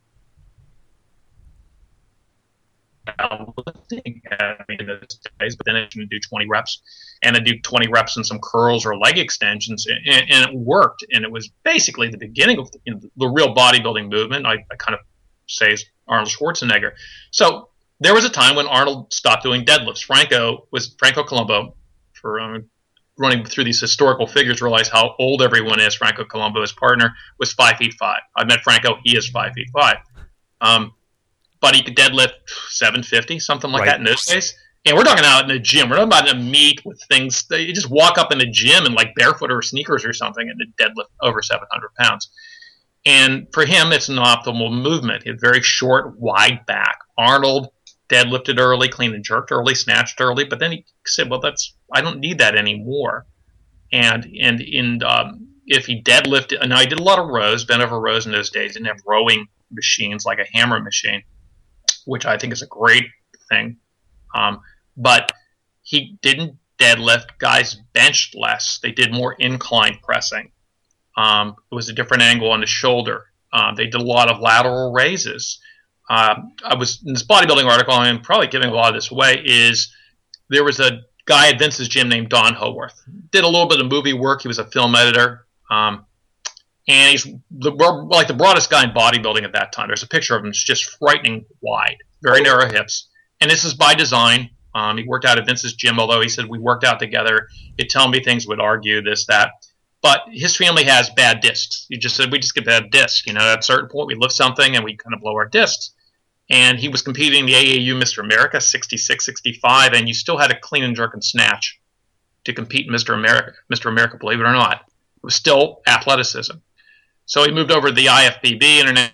S2: Those days, but then I can do 20 reps, and I do 20 reps and some curls or leg extensions, and it worked. And it was basically the beginning of the real bodybuilding movement. I kind of say is Arnold Schwarzenegger. So there was a time when Arnold stopped doing deadlifts. Franco Columbu, for running through these historical figures, realized how old everyone is. Franco Columbu, his partner, was 5'5". I met Franco; he is 5'5". But he could deadlift 750, something like that in those days. And we're talking out in the gym. We're not about to meet with things. You just walk up in the gym in like barefoot or sneakers or something and deadlift over 700 pounds. And for him, it's an optimal movement. He had very short, wide back. Arnold deadlifted early, clean and jerked early, snatched early. But then he said, well, I don't need that anymore. And if he deadlifted, and I did a lot of rows, bent over rows in those days. Didn't have rowing machines like a hammer machine, which I think is a great thing. But he didn't deadlift. Guys benched less. They did more incline pressing. It was a different angle on the shoulder. They did a lot of lateral raises. I was in this bodybuilding article, and I'm probably giving a lot of this away, is there was a guy at Vince's gym named Don Howarth. Did a little bit of movie work. He was a film editor. And he's the broadest guy in bodybuilding at that time. There's a picture of him. It's just frightening wide, very narrow hips. And this is by design. He worked out at Vince's gym, although he said we worked out together. He'd tell me things, would argue this, that. But his family has bad discs. He just said, we just get bad discs. At a certain point, we lift something and we kind of blow our discs. And he was competing in the AAU Mr. America, 66, 65, and you still had to clean and jerk and snatch to compete in Mr. America. Mr. America, believe it or not. It was still athleticism. So he moved over to the IFBB Internet.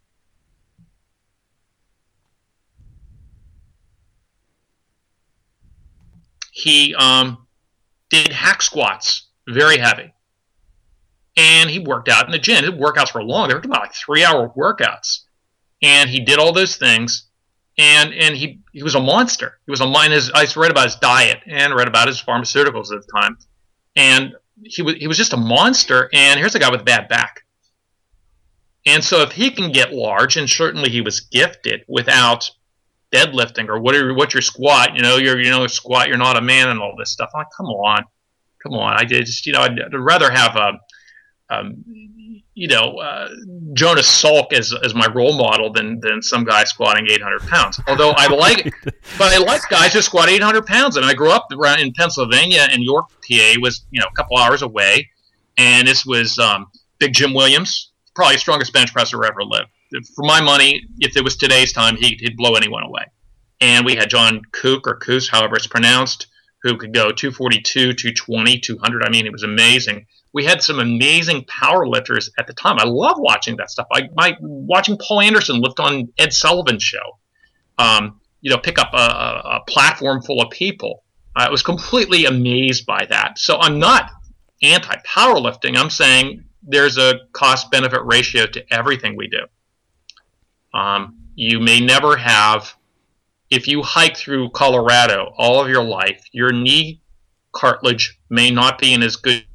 S2: He did hack squats, very heavy. And he worked out in the gym. His workouts were long. They were about like 3-hour workouts. And he did all those things. And he was a monster. He was I read about his diet and read about his pharmaceuticals at the time. And he was just a monster. And here's a guy with a bad back. And so if he can get large, and certainly he was gifted without deadlifting or what's your squat, you're squat, you're not a man, and all this stuff. I'm like, come on. I just, I'd rather have Jonas Salk as my role model than some guy squatting 800 pounds. Although I like guys who squat 800 pounds. And I grew up around in Pennsylvania, and York, PA was a couple hours away, and this was Big Jim Williams, probably the strongest bench presser ever lived. For my money, if it was today's time, he'd blow anyone away. And we had John Kook or Koos, however it's pronounced, who could go 242, 220, 200. I mean, it was amazing. We had some amazing power lifters at the time. I love watching that stuff. Watching Paul Anderson lift on Ed Sullivan's show, pick up a platform full of people. I was completely amazed by that. So I'm not anti-powerlifting. I'm saying there's a cost-benefit ratio to everything we do. You may never have, if you hike through Colorado all of your life, your knee cartilage may not be in as good.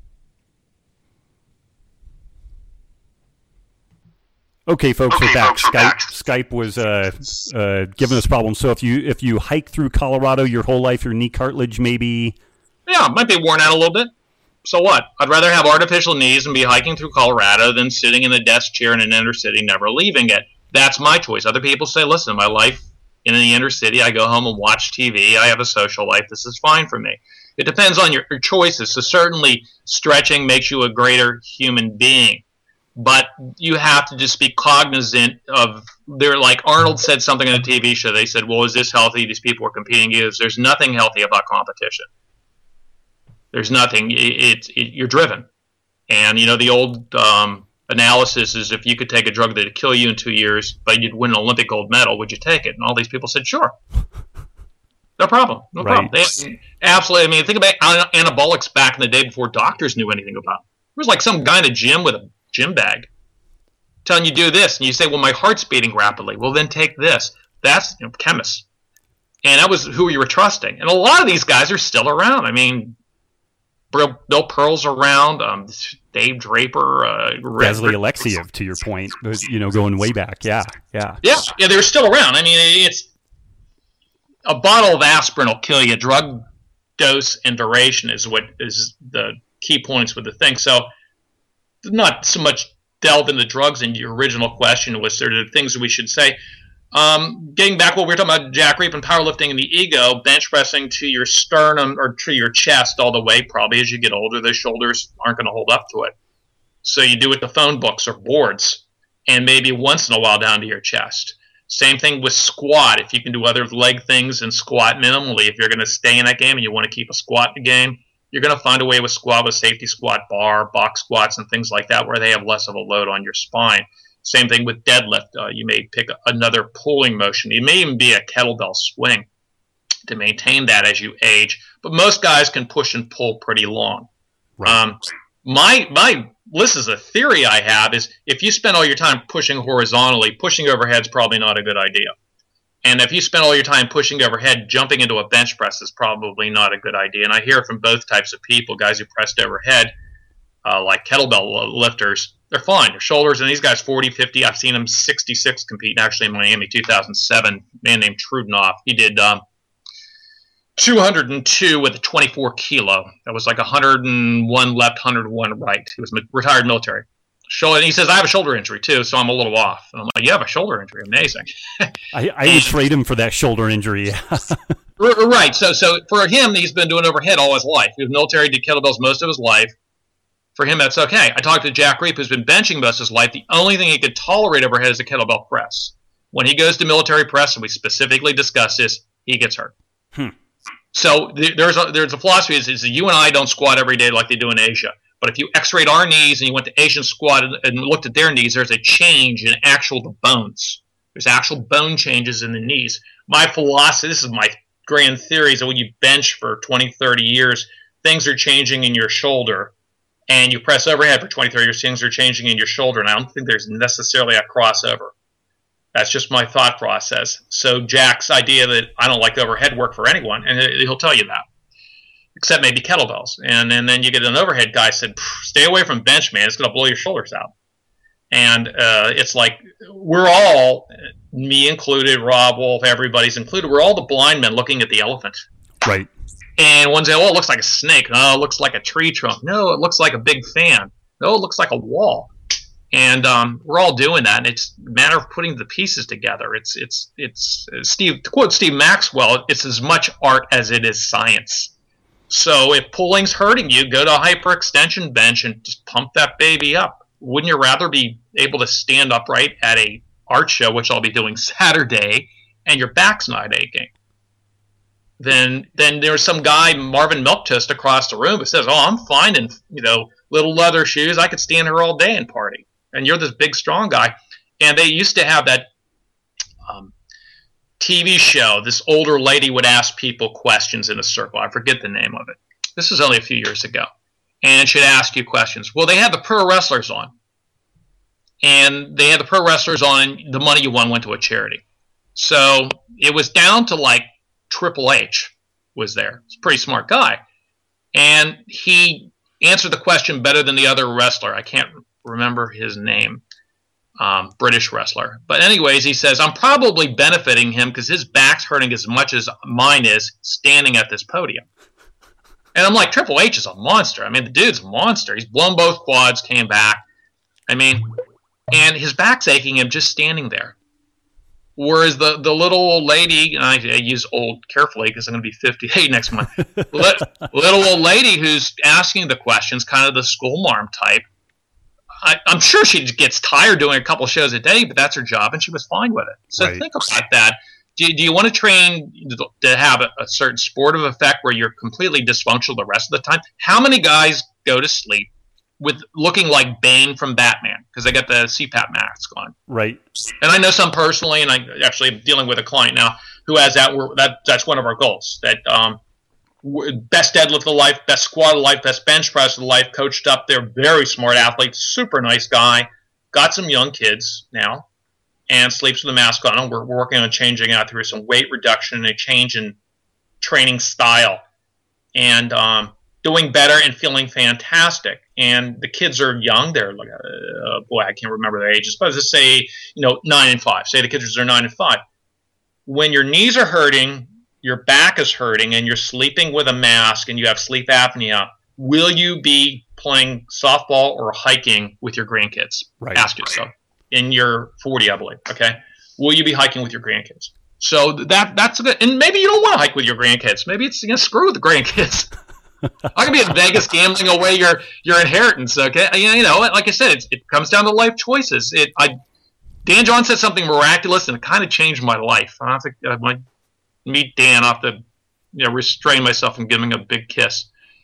S1: Okay, folks, we're back. Skype was giving us problems. So if you hike through Colorado your whole life, your knee cartilage maybe...
S2: Yeah, it might be worn out a little bit. So what? I'd rather have artificial knees and be hiking through Colorado than sitting in the desk chair in an inner city, never leaving it. That's my choice. Other people say, listen, my life in the inner city, I go home and watch TV. I have a social life. This is fine for me. It depends on your choices. So certainly stretching makes you a greater human being. But you have to just be cognizant of, like Arnold said something on a TV show. They said, well, is this healthy? These people are competing against. There's nothing healthy about competition. There's nothing. You're driven. And, the old analysis is if you could take a drug that would kill you in 2 years, but you'd win an Olympic gold medal, would you take it? And all these people said, sure. No problem. No problem. Absolutely. I mean, think about anabolics back in the day before doctors knew anything about them. There was like some guy in a gym with a gym bag telling you do this, and you say, well, my heart's beating rapidly. Well, then take this. That's chemists. And that was who you were trusting. And a lot of these guys are still around. I mean, Bill Pearl's around, Dave Draper,
S1: Leslie Alexiev, to your point, going way back. Yeah, they're still around. I mean, it's a bottle of aspirin will kill you. Drug dose and duration is what is the key points with the thing. So not so much delve into drugs. And your original question was sort of things that we should say. Getting back what we were talking about, Jack Reap and powerlifting and the ego, bench pressing to your sternum or to your chest all the way. Probably as you get older, the shoulders aren't going to hold up to it. So you do it to phone books or boards, and maybe once in a while down to your chest. Same thing with squat. If you can do other leg things and squat minimally, if you're going to stay in that game and you want to keep a squat in the game, you're going to find a way with squat, with safety squat bar, box squats, and things like that where they have less of a load on your spine. Same thing with deadlift. You may pick another pulling motion. It may even be a kettlebell swing to maintain that as you age. But most guys can push and pull pretty long. Right. This is a theory I have, is if you spend all your time pushing horizontally, pushing overhead is probably not a good idea. And if you spend all your time pushing overhead, jumping into a bench press is probably not a good idea. And I hear from both types of people, guys who pressed overhead, like kettlebell lifters, they're fine. Their shoulders, and these guys 40, 50. I've seen them 66 competing actually in Miami 2007. A man named Trudnoff. He did 202 with a 24 kilo. That was like 101 left, 101 right. He was retired military. And he says, I have a shoulder injury too, so I'm a little off. And I'm like, you have a shoulder injury? Amazing. I would trade him for that shoulder injury.
S2: Right. So for him, he's been doing overhead all his life. He was military, did kettlebells most of his life. For him, that's okay. I talked to Jack Reap, who's been benching most of his life. The only thing he could tolerate overhead is a kettlebell press. When he goes to military press, and we specifically discuss this, he gets hurt. So there's a philosophy is that you and I don't squat every day like they do in Asia. But if you x-rayed our knees and you went to Asian squat and looked at their knees, there's a change in the bones. There's actual bone changes in the knees. My philosophy, this is my grand theory, is that when you bench for 20, 30 years, things are changing in your shoulder. And you press overhead for 20, 30 years, things are changing in your shoulder. And I don't think there's necessarily a crossover. That's just my thought process. So Jack's idea that I don't like overhead work for anyone, and he'll tell you that. Except maybe kettlebells. And then you get an overhead guy said, stay away from bench, man. It's going to blow your shoulders out. And it's like we're all, me included, Rob Wolf, everybody's included, we're all the blind men looking at the elephant.
S1: Right.
S2: And one say, oh, it looks like a snake. No, it looks like a tree trunk. No, it looks like a big fan. No, it looks like a wall. And we're all doing that, and it's a matter of putting the pieces together. It's Steve, to quote Steve Maxwell, it's as much art as it is science. So if pulling's hurting you, go to a hyperextension bench and just pump that baby up. Wouldn't you rather be able to stand upright at a art show, which I'll be doing Saturday, and your back's not aching? Then there's some guy, Marvin Milktoast, across the room who says, "Oh, I'm fine in little leather shoes. I could stand here all day and party." And you're this big, strong guy. And they used to have that TV show. This older lady would ask people questions in a circle. I forget the name of it. This was only a few years ago. And she'd ask you questions. Well, they had the pro wrestlers on. And they had the pro wrestlers on, and the money you won went to a charity. So it was down to like Triple H was there. He's a pretty smart guy. And he answered the question better than the other wrestler. I can't remember his name. British wrestler. But anyways, he says, I'm probably benefiting him because his back's hurting as much as mine is standing at this podium. And I'm like, Triple H is a monster. I mean, the dude's a monster. He's blown both quads, came back. I mean, and his back's aching him just standing there. Whereas the little old lady, and I use old carefully because I'm going to be 58 next month, little old lady who's asking the questions, kind of the school marm type, I'm sure she gets tired doing a couple shows a day, but that's her job, and she was fine with it. So right. Think about that. Do you want to train to have a certain sportive effect where you're completely dysfunctional the rest of the time? How many guys go to sleep with looking like Bane from Batman because they got the CPAP mask on?
S1: Right.
S2: And I know some personally, and I actually am dealing with a client now who has that. That's one of our goals. That best deadlift of life, best squat of life, best bench press of life, coached up there, very smart athlete, super nice guy, got some young kids now, and sleeps with a mask on. And we're working on changing out through some weight reduction and a change in training style, and doing better and feeling fantastic. And the kids are young; they're like, I can't remember their ages, but let's say 9 and 5. Say the kids are 9 and 5. When your knees are hurting, your back is hurting, and you're sleeping with a mask and you have sleep apnea, will you be playing softball or hiking with your grandkids?
S1: Right.
S2: Ask yourself. In your 40, I believe. Okay. Will you be hiking with your grandkids? So that's good. And maybe you don't want to hike with your grandkids. Maybe it's screw with the grandkids. I can be in Vegas gambling away your inheritance. Okay. Like I said, it comes down to life choices. Dan John said something miraculous, and it kind of changed my life. I have to meet Dan. I have to restrain myself from giving him a big kiss.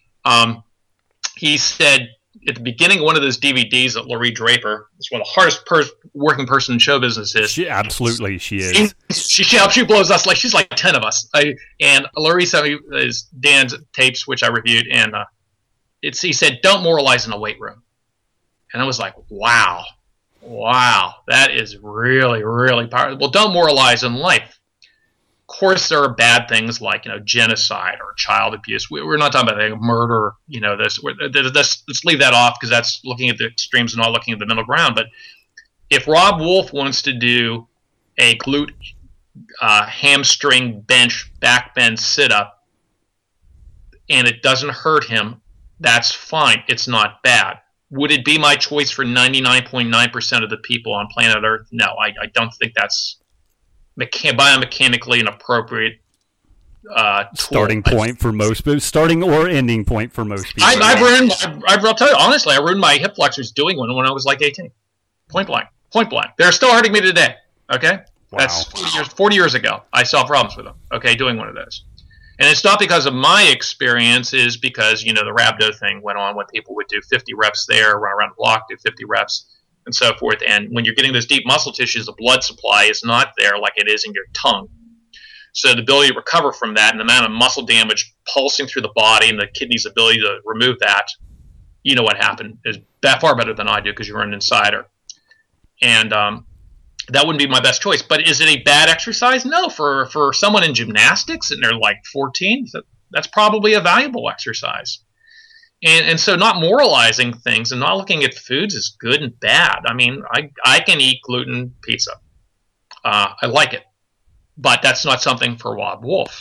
S2: He said at the beginning of one of those DVDs that Laurie Draper is one of the hardest working person in show business is.
S1: She is.
S2: She blows us like she's like 10 of us. And Laurie sent me Dan's tapes, which I reviewed, and he said, "Don't moralize in a weight room." And I was like, wow, that is really, really powerful. Well, don't moralize in life. Of course, there are bad things like genocide or child abuse. We're not talking about murder. Let's leave that off because that's looking at the extremes and not looking at the middle ground. But if Rob Wolf wants to do a glute hamstring bench back bend sit up and it doesn't hurt him, that's fine. It's not bad. Would it be my choice for 99.9% of the people on planet Earth? No, I don't think that's biomechanically an appropriate
S1: starting point for most, starting or ending point for most people.
S2: I'll tell you honestly, I ruined my hip flexors doing one when I was like 18. Point blank. They're still hurting me today. Okay, wow. That's 40 years ago. I saw problems with them. Okay, doing one of those, and it's not because of my experience. Is because the rhabdo thing went on when people would do 50 reps there, run around the block, do 50 reps. And so forth. And when you're getting those deep muscle tissues, the blood supply is not there like it is in your tongue. So the ability to recover from that and the amount of muscle damage pulsing through the body and the kidney's ability to remove that, what happened, is far better than I do because you're an insider. And that wouldn't be my best choice. But is it a bad exercise? No. For someone in gymnastics and they're like 14, that's probably a valuable exercise. And so not moralizing things and not looking at foods as good and bad. I mean, I can eat gluten pizza. I like it. But that's not something for Rob Wolf.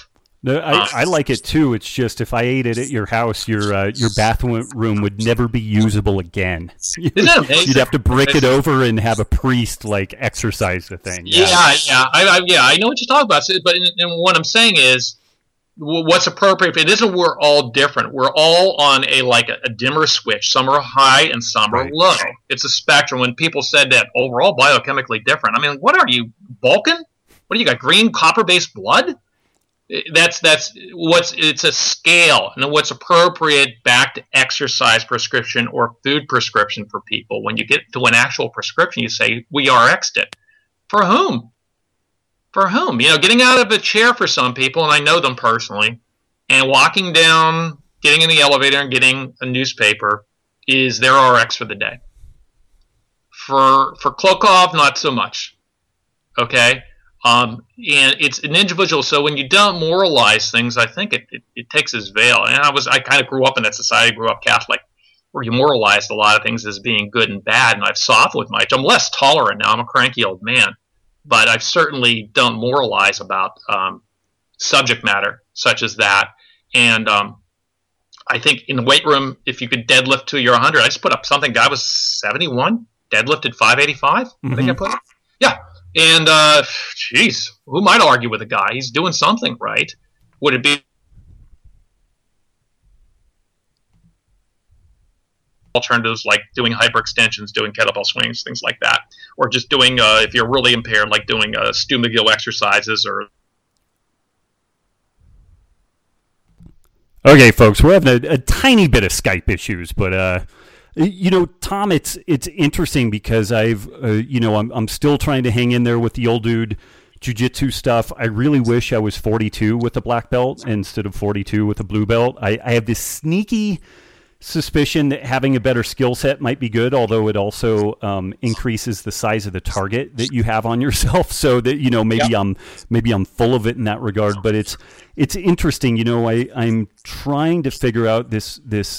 S1: No, I like it too. It's just if I ate it at your house, your bathroom would never be usable again.
S2: Isn't that amazing?
S1: You'd have to brick it over and have a priest like exercise the thing.
S2: Yeah. I know what you're talking about. But and what I'm saying is, what's appropriate? It isn't we're all different. We're all on a dimmer switch. Some are high and some are low. It's a spectrum. When people said that, oh, we're all biochemically different. I mean, what are you, Vulcan? What do you got? Green copper-based blood? It's a scale, and what's appropriate back to exercise prescription or food prescription for people. When you get to an actual prescription, you say we RX'd it. For whom? For whom? Getting out of a chair for some people, and I know them personally, and walking down, getting in the elevator and getting a newspaper is their RX for the day. For Klokov, not so much. Okay? And it's an individual, so when you don't moralize things, I think it takes its veil. And I kind of grew up in that society, grew up Catholic, where you moralized a lot of things as being good and bad, and I've softened with my age. I'm less tolerant now. I'm a cranky old man. But I certainly don't moralize about subject matter such as that. And I think in the weight room, if you could deadlift to your 100, I just put up something. Guy was 71, deadlifted 585. I think I put it. Yeah. And, geez, who might argue with a guy? He's doing something right. Would it be alternatives like doing hyperextensions, doing kettlebell swings, things like that, or just doing, if you're really impaired, like doing Stu McGill exercises or...
S1: Okay, folks, we're having a tiny bit of Skype issues, but Tom, it's interesting because I'm still trying to hang in there with the old dude jiu-jitsu stuff. I really wish I was 42 with a black belt instead of 42 with a blue belt. I have this sneaky suspicion that having a better skill set might be good, although it also increases the size of the target that you have on yourself. So that maybe I'm full of it in that regard. But it's interesting. I'm trying to figure out this.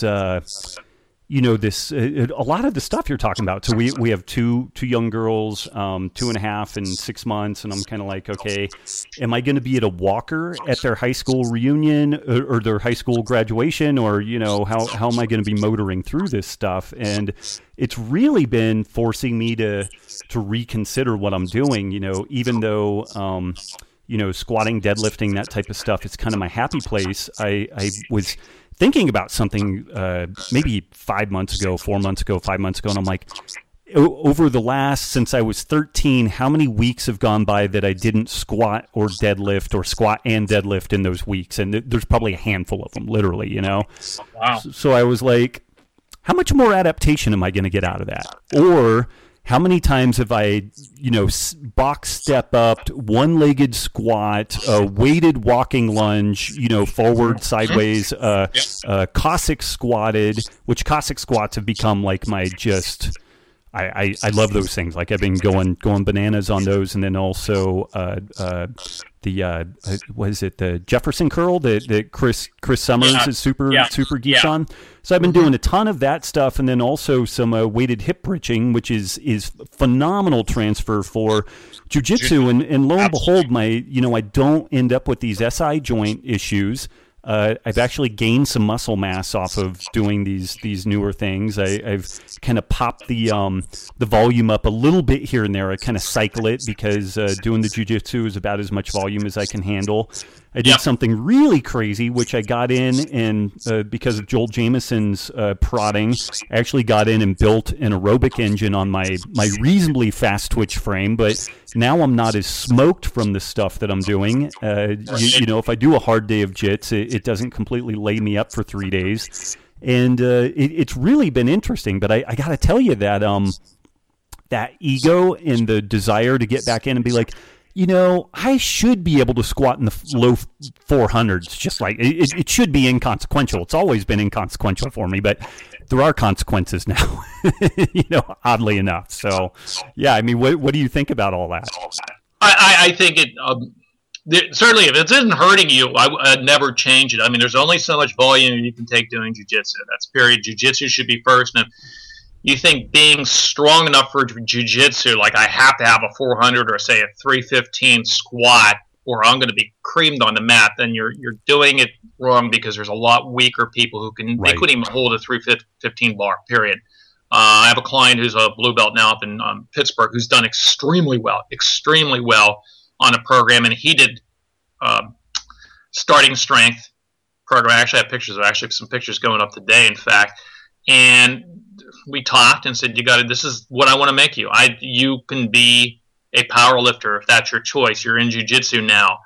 S1: A lot of the stuff you're talking about. So we have two young girls, 2.5 and 6 months, and I'm kind of like, okay, am I going to be at a walker at their high school reunion or their high school graduation, or how am I going to be motoring through this stuff? And it's really been forcing me to reconsider what I'm doing. Even though squatting, deadlifting, that type of stuff, it's kind of my happy place. I was thinking about something maybe 5 months ago, 4 months ago, 5 months ago, and I'm like, over the last, since I was 13, how many weeks have gone by that I didn't squat or deadlift or squat and deadlift in those weeks? And there's probably a handful of them, literally,
S2: Wow.
S1: So I was like, how much more adaptation am I going to get out of that? Or how many times have I, box step upped, one-legged squat, weighted walking lunge, forward, sideways, Cossack squatted, which Cossack squats have become like my just... I love those things. Like I've been going bananas on those, and then also the Jefferson curl that Chris Summers is super geeked on. So I've been doing a ton of that stuff, and then also some weighted hip bridging, which is phenomenal transfer for jiu-jitsu. And lo and behold, I don't end up with these SI joint issues. I've actually gained some muscle mass off of doing these newer things. I've kind of popped the volume up a little bit here and there. I kind of cycle it because doing the jiu-jitsu is about as much volume as I can handle. I did something really crazy, which I got in, and because of Joel Jamison's prodding, I actually got in and built an aerobic engine on my reasonably fast twitch frame. But now I'm not as smoked from the stuff that I'm doing. If I do a hard day of jits, it doesn't completely lay me up for 3 days. And it's really been interesting. But I got to tell you that that ego and the desire to get back in and be like, I should be able to squat in the low 400s, just like it should be inconsequential. It's always been inconsequential for me, but there are consequences now, oddly enough. So, yeah, I mean, what do you think about all that?
S2: I think it certainly, if it isn't hurting you, I'd never change it. I mean, there's only so much volume you can take doing jiu-jitsu. That's period. Jiu-jitsu should be first. And you think being strong enough for jiu-jitsu, like I have to have a 400 or say a 315 squat or I'm going to be creamed on the mat, then you're doing it wrong, because there's a lot weaker people who can they couldn't even hold a 315 bar. Period. I have a client who's a blue belt now up in Pittsburgh who's done extremely well on a program, and he did starting strength program. I actually have some pictures going up today, in fact. And we talked and said, this is what I want to make you. You can be a power lifter if that's your choice. You're in jiu-jitsu now.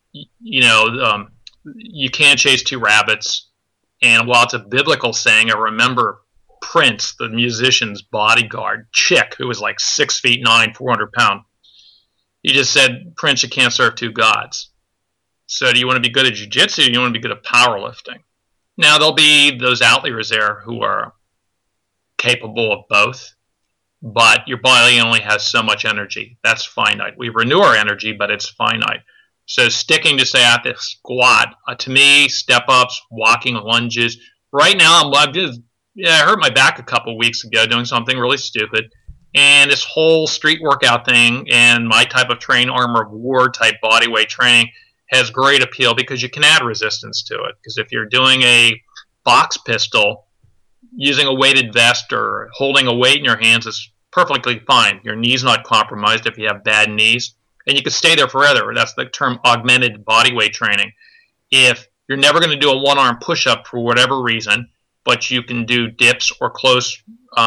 S2: You can't chase two rabbits. And while it's a biblical saying, I remember Prince, the musician's bodyguard, Chick, who was like 6'9", 400 pounds. He just said, Prince, you can't serve two gods. So do you want to be good at jiu-jitsu, or do you want to be good at powerlifting? Now, there'll be those outliers there who are capable of both, but your body only has so much energy. That's finite. We renew our energy, but it's finite. So sticking to, say, at the squat, to me, step-ups, walking lunges. Right now, I hurt my back a couple weeks ago doing something really stupid. And this whole street workout thing and my type of train armor of war type body weight training has great appeal, because you can add resistance to it. Because if you're doing a box pistol, using a weighted vest or holding a weight in your hands is perfectly fine. Your knee's not compromised if you have bad knees. And you can stay there forever. That's the term augmented body weight training. If you're never going to do a one-arm push-up for whatever reason, but you can do dips or close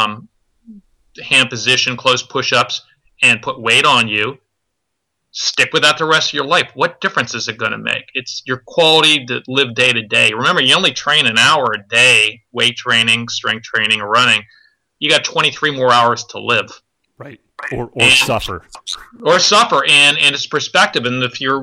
S2: hand position, close push-ups, and put weight on you, stick with that the rest of your life. What difference is it going to make? It's your quality to live day to day. Remember, you only train an hour a day, weight training, strength training, or running. You got 23 more hours to live.
S1: Right. Or suffer.
S2: Or suffer. And it's perspective. And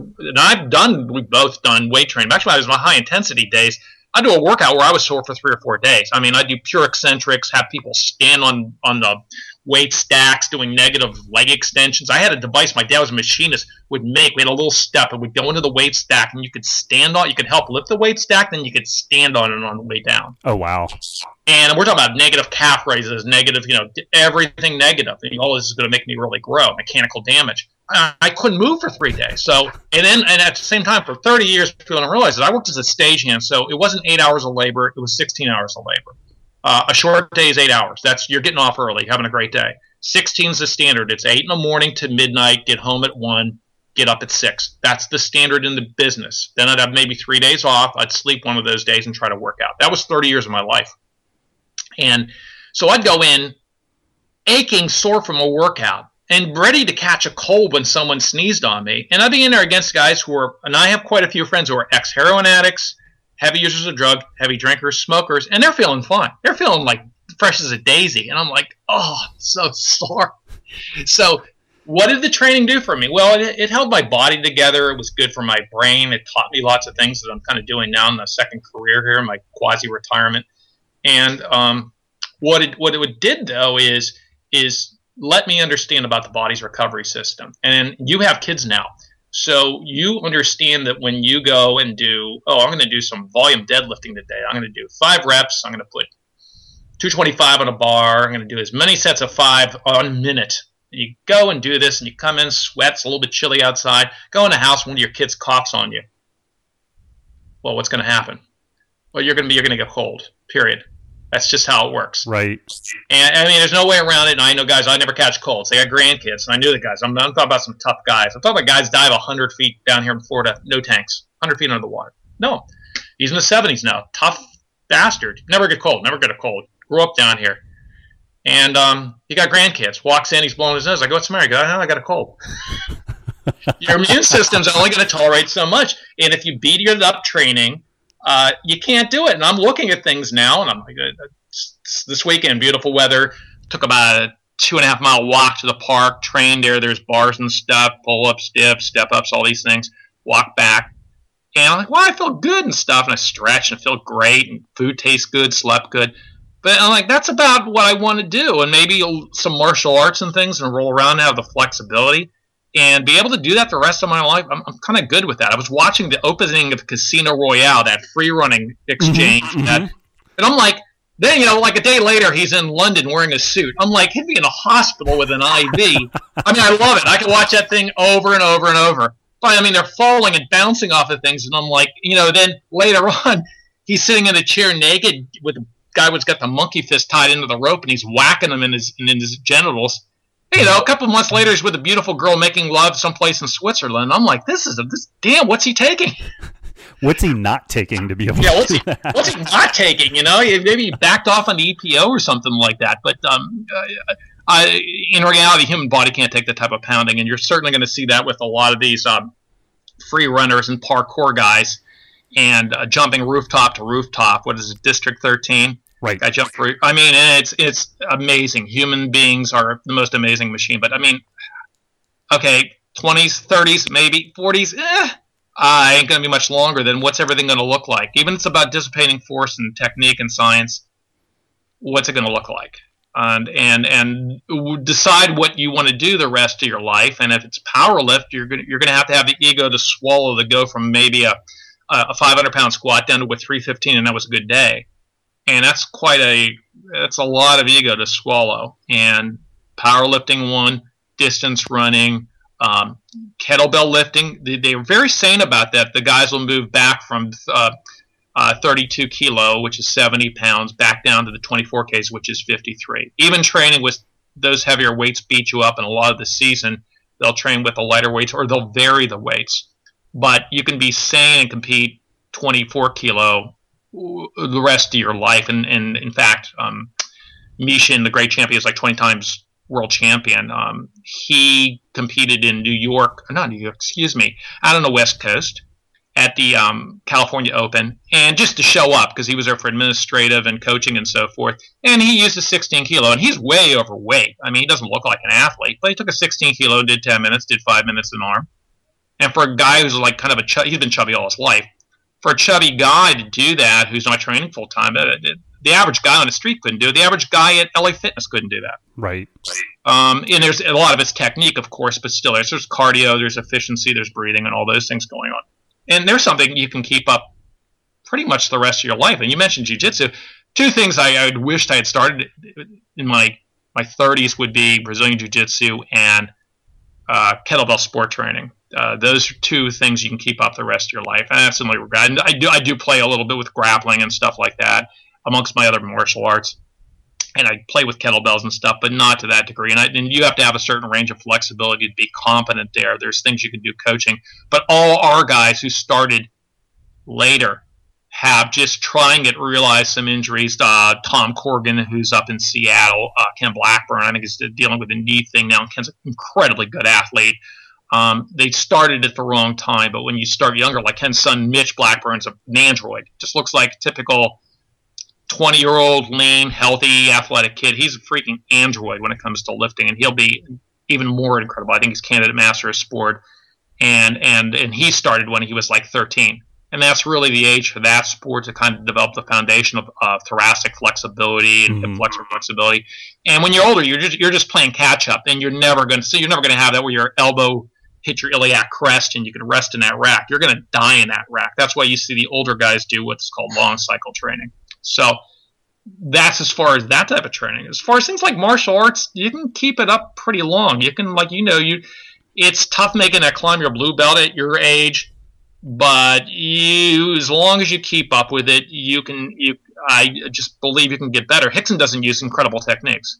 S2: we've both done weight training. Actually, I was my high intensity days. I do a workout where I was sore for 3 or 4 days. I mean, I do pure eccentrics, have people stand on the weight stacks doing negative leg extensions. I had a device my dad was a machinist would make. We had a little step, and we'd go into the weight stack, and you could stand on. You could help lift the weight stack, then you could stand on it on the way down.
S1: Oh, wow.
S2: And we're talking about negative calf raises, negative, everything negative. And all this is going to make me really grow, mechanical damage. I couldn't move for 3 days. So, and at the same time, for 30 years, people don't realize that I worked as a stagehand. So it wasn't 8 hours of labor; it was 16 hours of labor. A short day is 8 hours. You're getting off early, having a great day. 16 is the standard. It's 8 in the morning to midnight. Get home at 1. Get up at 6. That's the standard in the business. Then I'd have maybe 3 days off. I'd sleep one of those days and try to work out. That was 30 years of my life. And so I'd go in aching, sore from a workout, and ready to catch a cold when someone sneezed on me. And I'd be in there against guys and I have quite a few friends who are ex-heroin addicts, heavy users of drug, heavy drinkers, smokers, and they're feeling fine. They're feeling like fresh as a daisy. And I'm like, oh, I'm so sore. So what did the training do for me? Well, it held my body together. It was good for my brain. It taught me lots of things that I'm kind of doing now in the second career here, my quasi-retirement. And what it did, though, is let me understand about the body's recovery system. And you have kids now. So you understand that when you go and I'm going to do some volume deadlifting today. I'm going to do 5 reps. I'm going to put 225 on a bar. I'm going to do as many sets of 5 on a minute. You go and do this, and you come in, sweats, a little bit chilly outside. Go in the house, one of your kids coughs on you. Well, what's going to happen? Well, you're going to get cold, period. That's just how it works.
S1: Right.
S2: And I mean, there's no way around it. And I know guys, I never catch colds. They got grandkids, and I knew the guys. I'm talking about some tough guys. I'm talking about guys dive 100 feet down here in Florida, no tanks, 100 feet under the water. No. He's in the 70s now. Tough bastard. Never get cold. Never get a cold. Grew up down here. And he got grandkids. Walks in, he's blowing his nose. I go, what's the matter? He goes, I got a cold. Your immune system's only going to tolerate so much. And if you beat it up training, you can't do it. And I'm looking at things now, and I'm like, this weekend, beautiful weather. Took about a 2.5 mile walk to the park, trained there. There's bars and stuff, pull-ups, dips, step-ups, all these things. Walk back. And I'm like, well, I feel good and stuff. And I stretch and feel great. And food tastes good, slept good. But I'm like, that's about what I want to do. And maybe some martial arts and things and roll around and have the flexibility. And be able to do that the rest of my life, I'm kind of good with that. I was watching the opening of Casino Royale, that free-running exchange.
S1: Mm-hmm.
S2: And I'm like, then, like a day later, he's in London wearing a suit. I'm like, he'd be in a hospital with an IV. I mean, I love it. I can watch that thing over and over and over. fine. I mean, they're falling and bouncing off of things, and I'm like, then later on, he's sitting in a chair naked with a guy who's got the monkey fist tied into the rope, and he's whacking him in his genitals. A couple of months later, he's with a beautiful girl making love someplace in Switzerland. I'm like, damn, what's he taking?
S1: What's he not taking to be able
S2: to what's he not taking? Maybe he backed off on the EPO or something like that. But in reality, the human body can't take the type of pounding, and you're certainly going to see that with a lot of these free runners and parkour guys and jumping rooftop to rooftop. What is it, District 13?
S1: Right.
S2: I jump through. I mean, it's amazing. Human beings are the most amazing machine. But I mean, okay, 20s, 30s, maybe 40s. Ain't going to be much longer. Then what's everything going to look like? Even if it's about dissipating force and technique and science, what's it going to look like? And decide what you want to do the rest of your life. And if it's power lift, you're going to have the ego to swallow to go from maybe a 500-pound squat down to a 315, and that was a good day. And that's a lot of ego to swallow. And powerlifting one, distance running, kettlebell lifting, they were very sane about that. The guys will move back from 32 kilo, which is 70 pounds, back down to the 24 Ks, which is 53. Even training with those heavier weights beat you up, and a lot of the season they'll train with the lighter weights, or they'll vary the weights. But you can be sane and compete 24 kilo the rest of your life. And in fact, Mishin, the great champion, is like 20 times world champion. He competed in out on the West Coast at the California Open, and just to show up, because he was there for administrative and coaching and so forth. And he used a 16 kilo, and he's way overweight. I mean, he doesn't look like an athlete, but he took a 16 kilo, did 10 minutes, did 5 minutes an arm. And for a guy who's like kind of he's been chubby all his life. For a chubby guy to do that, who's not training full time, the average guy on the street couldn't do it. The average guy at LA Fitness couldn't do that.
S1: Right.
S2: And there's a lot of it's technique, of course, but still there's cardio, there's efficiency, there's breathing, and all those things going on. And there's something you can keep up pretty much the rest of your life. And you mentioned jiu-jitsu. Two things I wished I had started in my 30s would be Brazilian jiu-jitsu and kettlebell sport training. Those are two things you can keep up the rest of your life. And I absolutely regret. And I do play a little bit with grappling and stuff like that, amongst my other martial arts. And I play with kettlebells and stuff, but not to that degree. And you have to have a certain range of flexibility to be competent there. There's things you can do coaching. But all our guys who started later have just trying it, realized some injuries. Tom Corgan, who's up in Seattle, Ken Blackburn, I think he's dealing with a knee thing now. Ken's an incredibly good athlete. They started at the wrong time, but when you start younger, like Ken's son Mitch Blackburn's an android. Just looks like a typical 20-year-old, lean, healthy, athletic kid. He's a freaking android when it comes to lifting, and he'll be even more incredible. I think he's candidate master of sport, and he started when he was like 13. And that's really the age for that sport to kind of develop the foundation of thoracic flexibility and hip flexor flexibility. And when you're older, you're just playing catch up, and you're never going to have that where your elbow hit your iliac crest and you can rest in that rack. You're going to die in that rack. That's why you see the older guys do what's called long cycle training. So that's as far as that type of training. As far as things like martial arts, you can keep it up pretty long. You can, it's tough making that climb your blue belt at your age, but as long as you keep up with it, I just believe you can get better. Rickson doesn't use incredible techniques.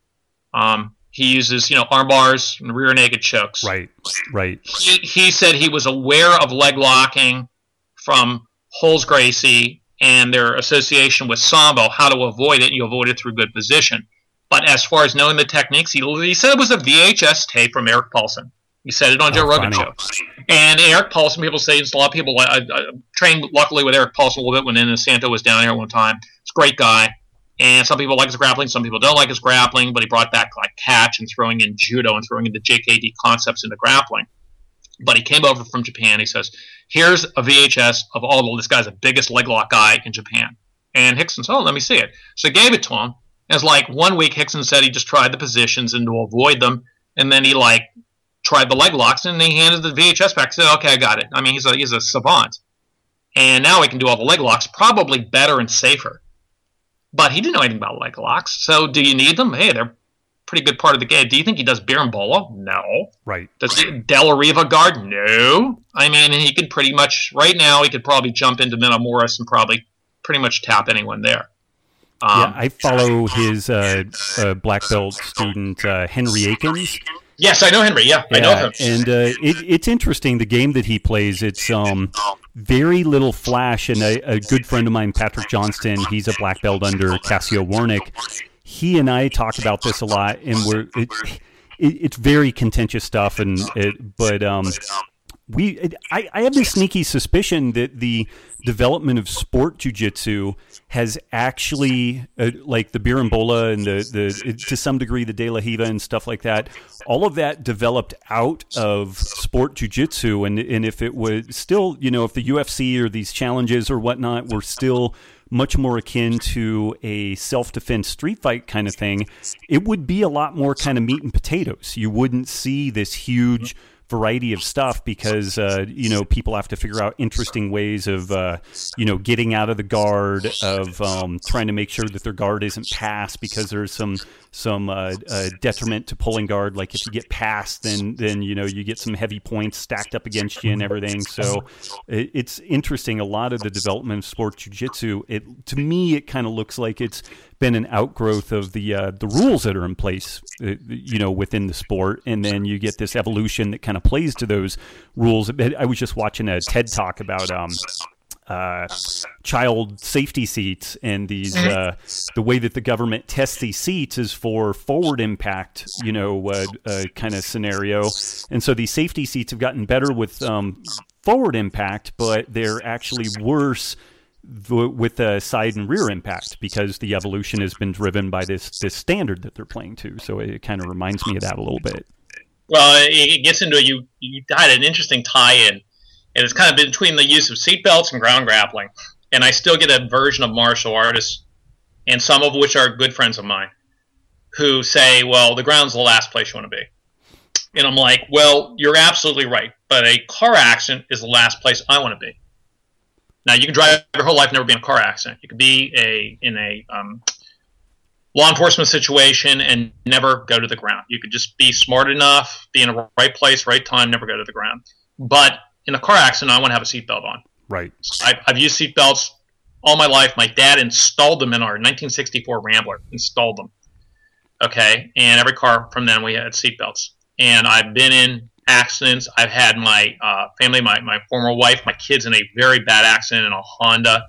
S2: He uses, arm bars and rear naked chokes.
S1: Right.
S2: He said he was aware of leg locking from Holmes Gracie and their association with Sambo, how to avoid it, and you avoid it through good position. But as far as knowing the techniques, he said it was a VHS tape from Eric Paulson. He said it on Joe Rogan show. And Eric Paulson, people say, a lot of people, I trained luckily with Eric Paulson a little bit when Nina Santo was down here one time. He's a great guy. And some people like his grappling, some people don't like his grappling, but he brought back like catch and throwing in judo and throwing in the JKD concepts into grappling. But he came over from Japan. He says, here's a VHS of this guy's the biggest leg lock guy in Japan. And Rickson said, let me see it. So I gave it to him. It was like 1 week Rickson said he just tried the positions and to avoid them. And then he tried the leg locks, and he handed the VHS back and said, okay, I got it. I mean, he's a savant. And now he can do all the leg locks, probably better and safer. But he didn't know anything about leg locks. So do you need them? Hey, they're pretty good part of the game. Do you think he does berimbolo? No.
S1: Right.
S2: Does he De La Riva guard? No. I mean, he could pretty much, right now, he could probably jump into Metamoris and probably pretty much tap anyone there.
S1: Yeah, I follow his black belt student, Henry Akins.
S2: Yes, I know Henry. Yeah, I know him.
S1: And it's interesting, the game that he plays. It's very little flash. And a good friend of mine, Patrick Johnston, he's a black belt under Cassio Warnick. He and I talk about this a lot, and it's very contentious stuff. I have this sneaky suspicion that the development of sport jiu-jitsu has actually, like the berimbolo and the to some degree the De La Riva and stuff like that, all of that developed out of sport jiu-jitsu. And if it was still, if the UFC or these challenges or whatnot were still much more akin to a self-defense street fight kind of thing, it would be a lot more kind of meat and potatoes. You wouldn't see this huge variety of stuff because, people have to figure out interesting ways of, getting out of the guard, of trying to make sure that their guard isn't passed because there's some detriment to pulling guard. Like if you get passed, then you get some heavy points stacked up against you and everything. So it's interesting. A lot of the development of sports jiu-jitsu, to me, it kind of looks like it's been an outgrowth of the rules that are in place, within the sport, and then you get this evolution that kind of plays to those rules. I was just watching a TED Talk about child safety seats, and these the way that the government tests these seats is for forward impact, kind of scenario, and so these safety seats have gotten better with forward impact, but they're actually worse with side and rear impact because the evolution has been driven by this standard that they're playing to. So it kind of reminds me of that a little bit.
S2: Well, it gets into you had an interesting tie-in, and it's kind of between the use of seatbelts and ground grappling. And I still get a version of martial artists, and some of which are good friends of mine, who say, well, the ground's the last place you want to be. And I'm like, well, you're absolutely right, but a car accident is the last place I want to be. Now, you can drive your whole life, never be in a car accident. You could be in a law enforcement situation and never go to the ground. You could just be smart enough, be in the right place, right time, never go to the ground. But in a car accident, I want to have a seatbelt on.
S1: Right.
S2: I've used seatbelts all my life. My dad installed them in our 1964 Rambler, installed them. Okay, and every car from then we had seatbelts. And I've been in accidents. I've had my family, my former wife, my kids in a very bad accident in a Honda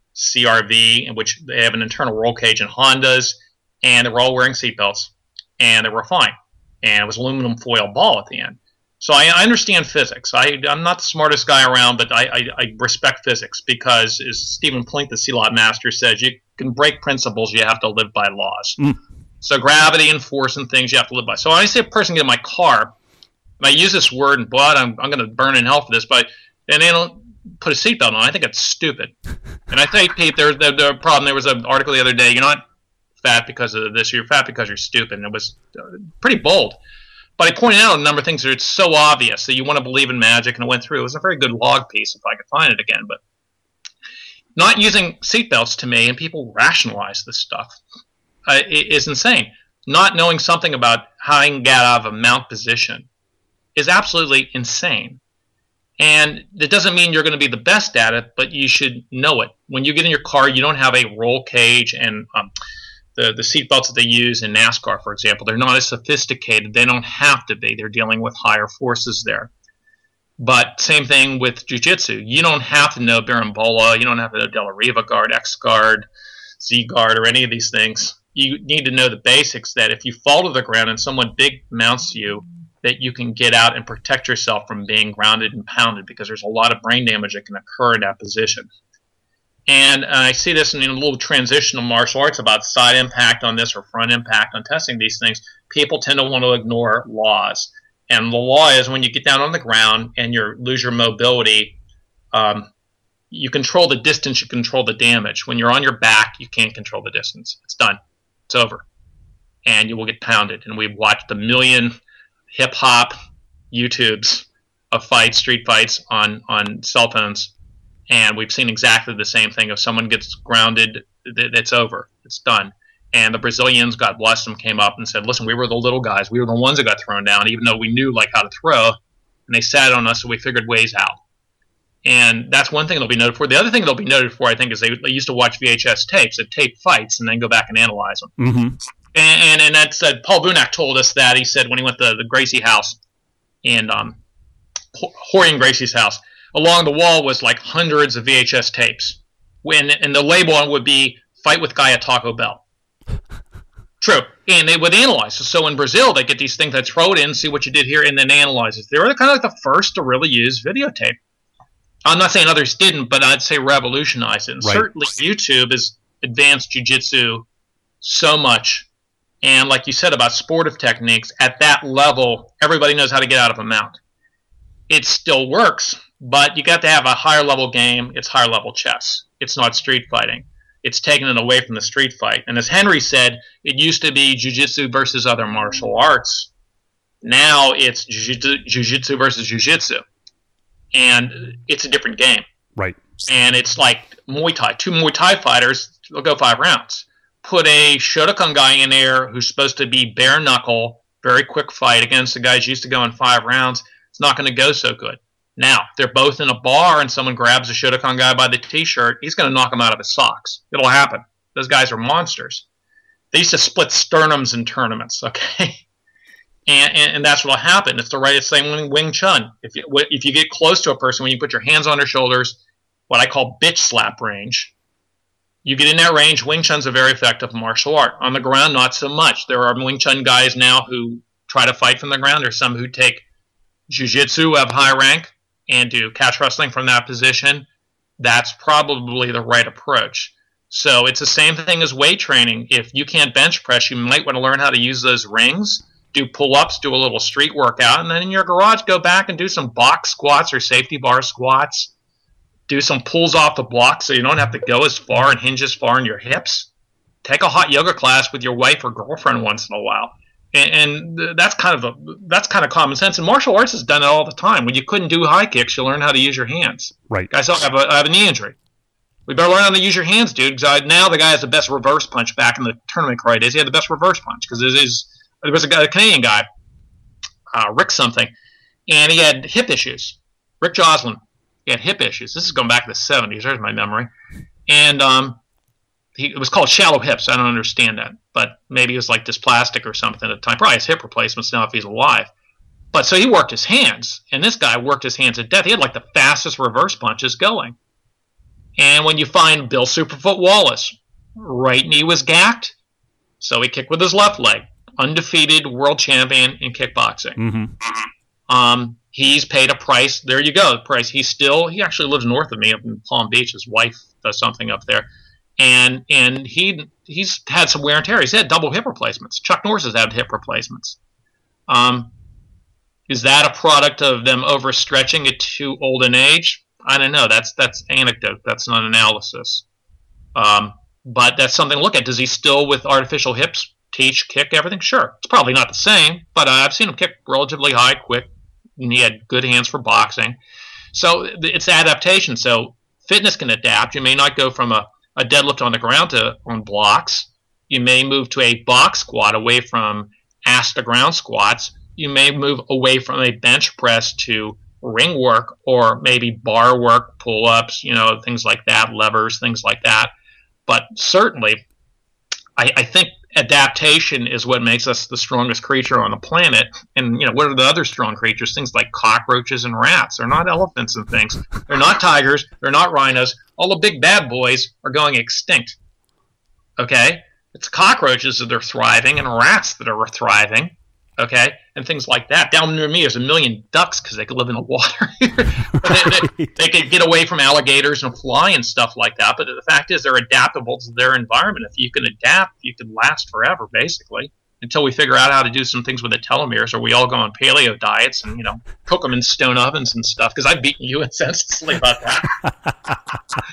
S2: CRV, in which they have an internal roll cage in Hondas, and they were all wearing seatbelts, and they were fine. And it was aluminum foil ball at the end. So I understand physics. I'm not the smartest guy around, but I respect physics because, as Stephen Plink, the Sea Lot Master, says, you can break principles, you have to live by laws. So gravity and force and things you have to live by. So when I say a person get in my car, and I use this word, and boy, I'm going to burn in hell for this, but and they don't put a seatbelt on. I think it's stupid. And I think, Pete, there's the problem. There was an article the other day. You're not fat because of this. You're fat because you're stupid. And it was pretty bold. But I pointed out a number of things that it's so obvious that you want to believe in magic, and it went through. It was a very good log piece if I could find it again. But not using seatbelts to me, and people rationalize this stuff, is insane. Not knowing something about how you can get out of a mount position is absolutely insane. And that doesn't mean you're going to be the best at it, but you should know it. When you get in your car, you don't have a roll cage and the seat belts that they use in NASCAR, for example. They're not as sophisticated. They don't have to be. They're dealing with higher forces there. But same thing with jiu-jitsu. You don't have to know berimbolo. You don't have to know De La Riva guard, X guard, Z guard, or any of these things. You need to know the basics that if you fall to the ground and someone big mounts you, that you can get out and protect yourself from being grounded and pounded, because there's a lot of brain damage that can occur in that position. And I see this in a little transition of martial arts about side impact on this or front impact on testing these things. People tend to want to ignore laws. And the law is when you get down on the ground and you lose your mobility, you control the distance, you control the damage. When you're on your back, you can't control the distance. It's done. It's over. And you will get pounded. And we've watched a million hip-hop YouTubes of fights, street fights on cell phones, and we've seen exactly the same thing. If someone gets grounded, it's over. It's done. And the Brazilians, God bless them, came up and said, listen, we were the little guys. We were the ones that got thrown down, even though we knew like how to throw. And they sat on us, so we figured ways out. And that's one thing they'll be noted for. The other thing they'll be noted for, I think, is they used to watch VHS tapes that tape fights and then go back and analyze them.
S1: Mm-hmm.
S2: And that's Paul Bunak told us that. He said when he went to the Gracie house and Jorge and Gracie's house, along the wall was like hundreds of VHS tapes. And the label on it would be "Fight with Guy at Taco Bell." True. And they would analyze. So in Brazil, they get these things that throw it in, see what you did here, and then analyze it. They were kind of like the first to really use videotape. I'm not saying others didn't, but I'd say revolutionized it. And certainly YouTube has advanced jiu-jitsu so much. And like you said about sportive techniques, at that level, everybody knows how to get out of a mount. It still works, but you got to have a higher level game. It's higher level chess. It's not street fighting. It's taken it away from the street fight. And as Henry said, it used to be jiu-jitsu versus other martial arts. Now it's jiu-jitsu versus jiu-jitsu. And it's a different game.
S1: Right.
S2: And it's like Muay Thai. Two Muay Thai fighters, they'll go 5 rounds. Put a Shotokan guy in there who's supposed to be bare knuckle, very quick fight against the guys used to go in 5 rounds. It's not going to go so good. Now, if they're both in a bar and someone grabs a Shotokan guy by the T-shirt, he's going to knock him out of his socks. It'll happen. Those guys are monsters. They used to split sternums in tournaments, okay? And that's what'll happen. It's the right same in Wing Chun. If you get close to a person, when you put your hands on their shoulders, what I call bitch slap range, you get in that range. Wing Chun's a very effective martial art. On the ground, not so much. There are Wing Chun guys now who try to fight from the ground. There's some who take jiu-jitsu of high rank and do catch wrestling from that position. That's probably the right approach. So it's the same thing as weight training. If you can't bench press, you might want to learn how to use those rings, do pull-ups, do a little street workout, and then in your garage, go back and do some box squats or safety bar squats. Do some pulls off the block so you don't have to go as far and hinge as far in your hips. Take a hot yoga class with your wife or girlfriend once in a while. And that's kind of common sense. And martial arts has done it all the time. When you couldn't do high kicks, you learn how to use your hands.
S1: Right.
S2: Guys, I have a knee injury. We better learn how to use your hands, dude. Because now the guy has the best reverse punch. Back in the tournament career days, he had the best reverse punch because there was a Canadian guy, Rick something, and he had hip issues. Rick Joslin. He had hip issues. This is going back to the 70s. There's my memory. And it was called shallow hips. I don't understand that. But maybe it was like dysplastic or something at the time. Probably his hip replacements now if he's alive. But so he worked his hands. And this guy worked his hands to death. He had like the fastest reverse punches going. And when you find Bill Superfoot Wallace, right knee was gacked. So he kicked with his left leg. Undefeated world champion in kickboxing.
S1: Mm-hmm.
S2: He's paid a price. There you go. The price. He actually lives north of me up in Palm Beach. His wife does something up there. And he's had some wear and tear. He's had double hip replacements. Chuck Norris has had hip replacements. Is that a product of them overstretching at too old an age? I don't know. That's anecdote. That's not analysis. But that's something to look at. Does he still, with artificial hips, teach, kick, everything? Sure. It's probably not the same, but I've seen him kick relatively high, quick, and he had good hands for boxing. So it's adaptation. So fitness can adapt. You may not go from a deadlift on the ground on blocks. You may move to a box squat away from ass to ground squats. You may move away from a bench press to ring work or maybe bar work, pull-ups, things like that, levers, things like that. But certainly, I think adaptation is what makes us the strongest creature on the planet. And, what are the other strong creatures? Things like cockroaches and rats. They're not elephants and things. They're not tigers. They're not rhinos. All the big bad boys are going extinct. Okay? It's cockroaches that are thriving and rats that are thriving. Okay? And things like that. Down near me, there's 1 million ducks because they could live in the water. they could get away from alligators and fly and stuff like that. But the fact is they're adaptable to their environment. If you can adapt, you can last forever, basically, until we figure out how to do some things with the telomeres, or we all go on paleo diets and, cook them in stone ovens and stuff, because I've beaten you insensitively about that.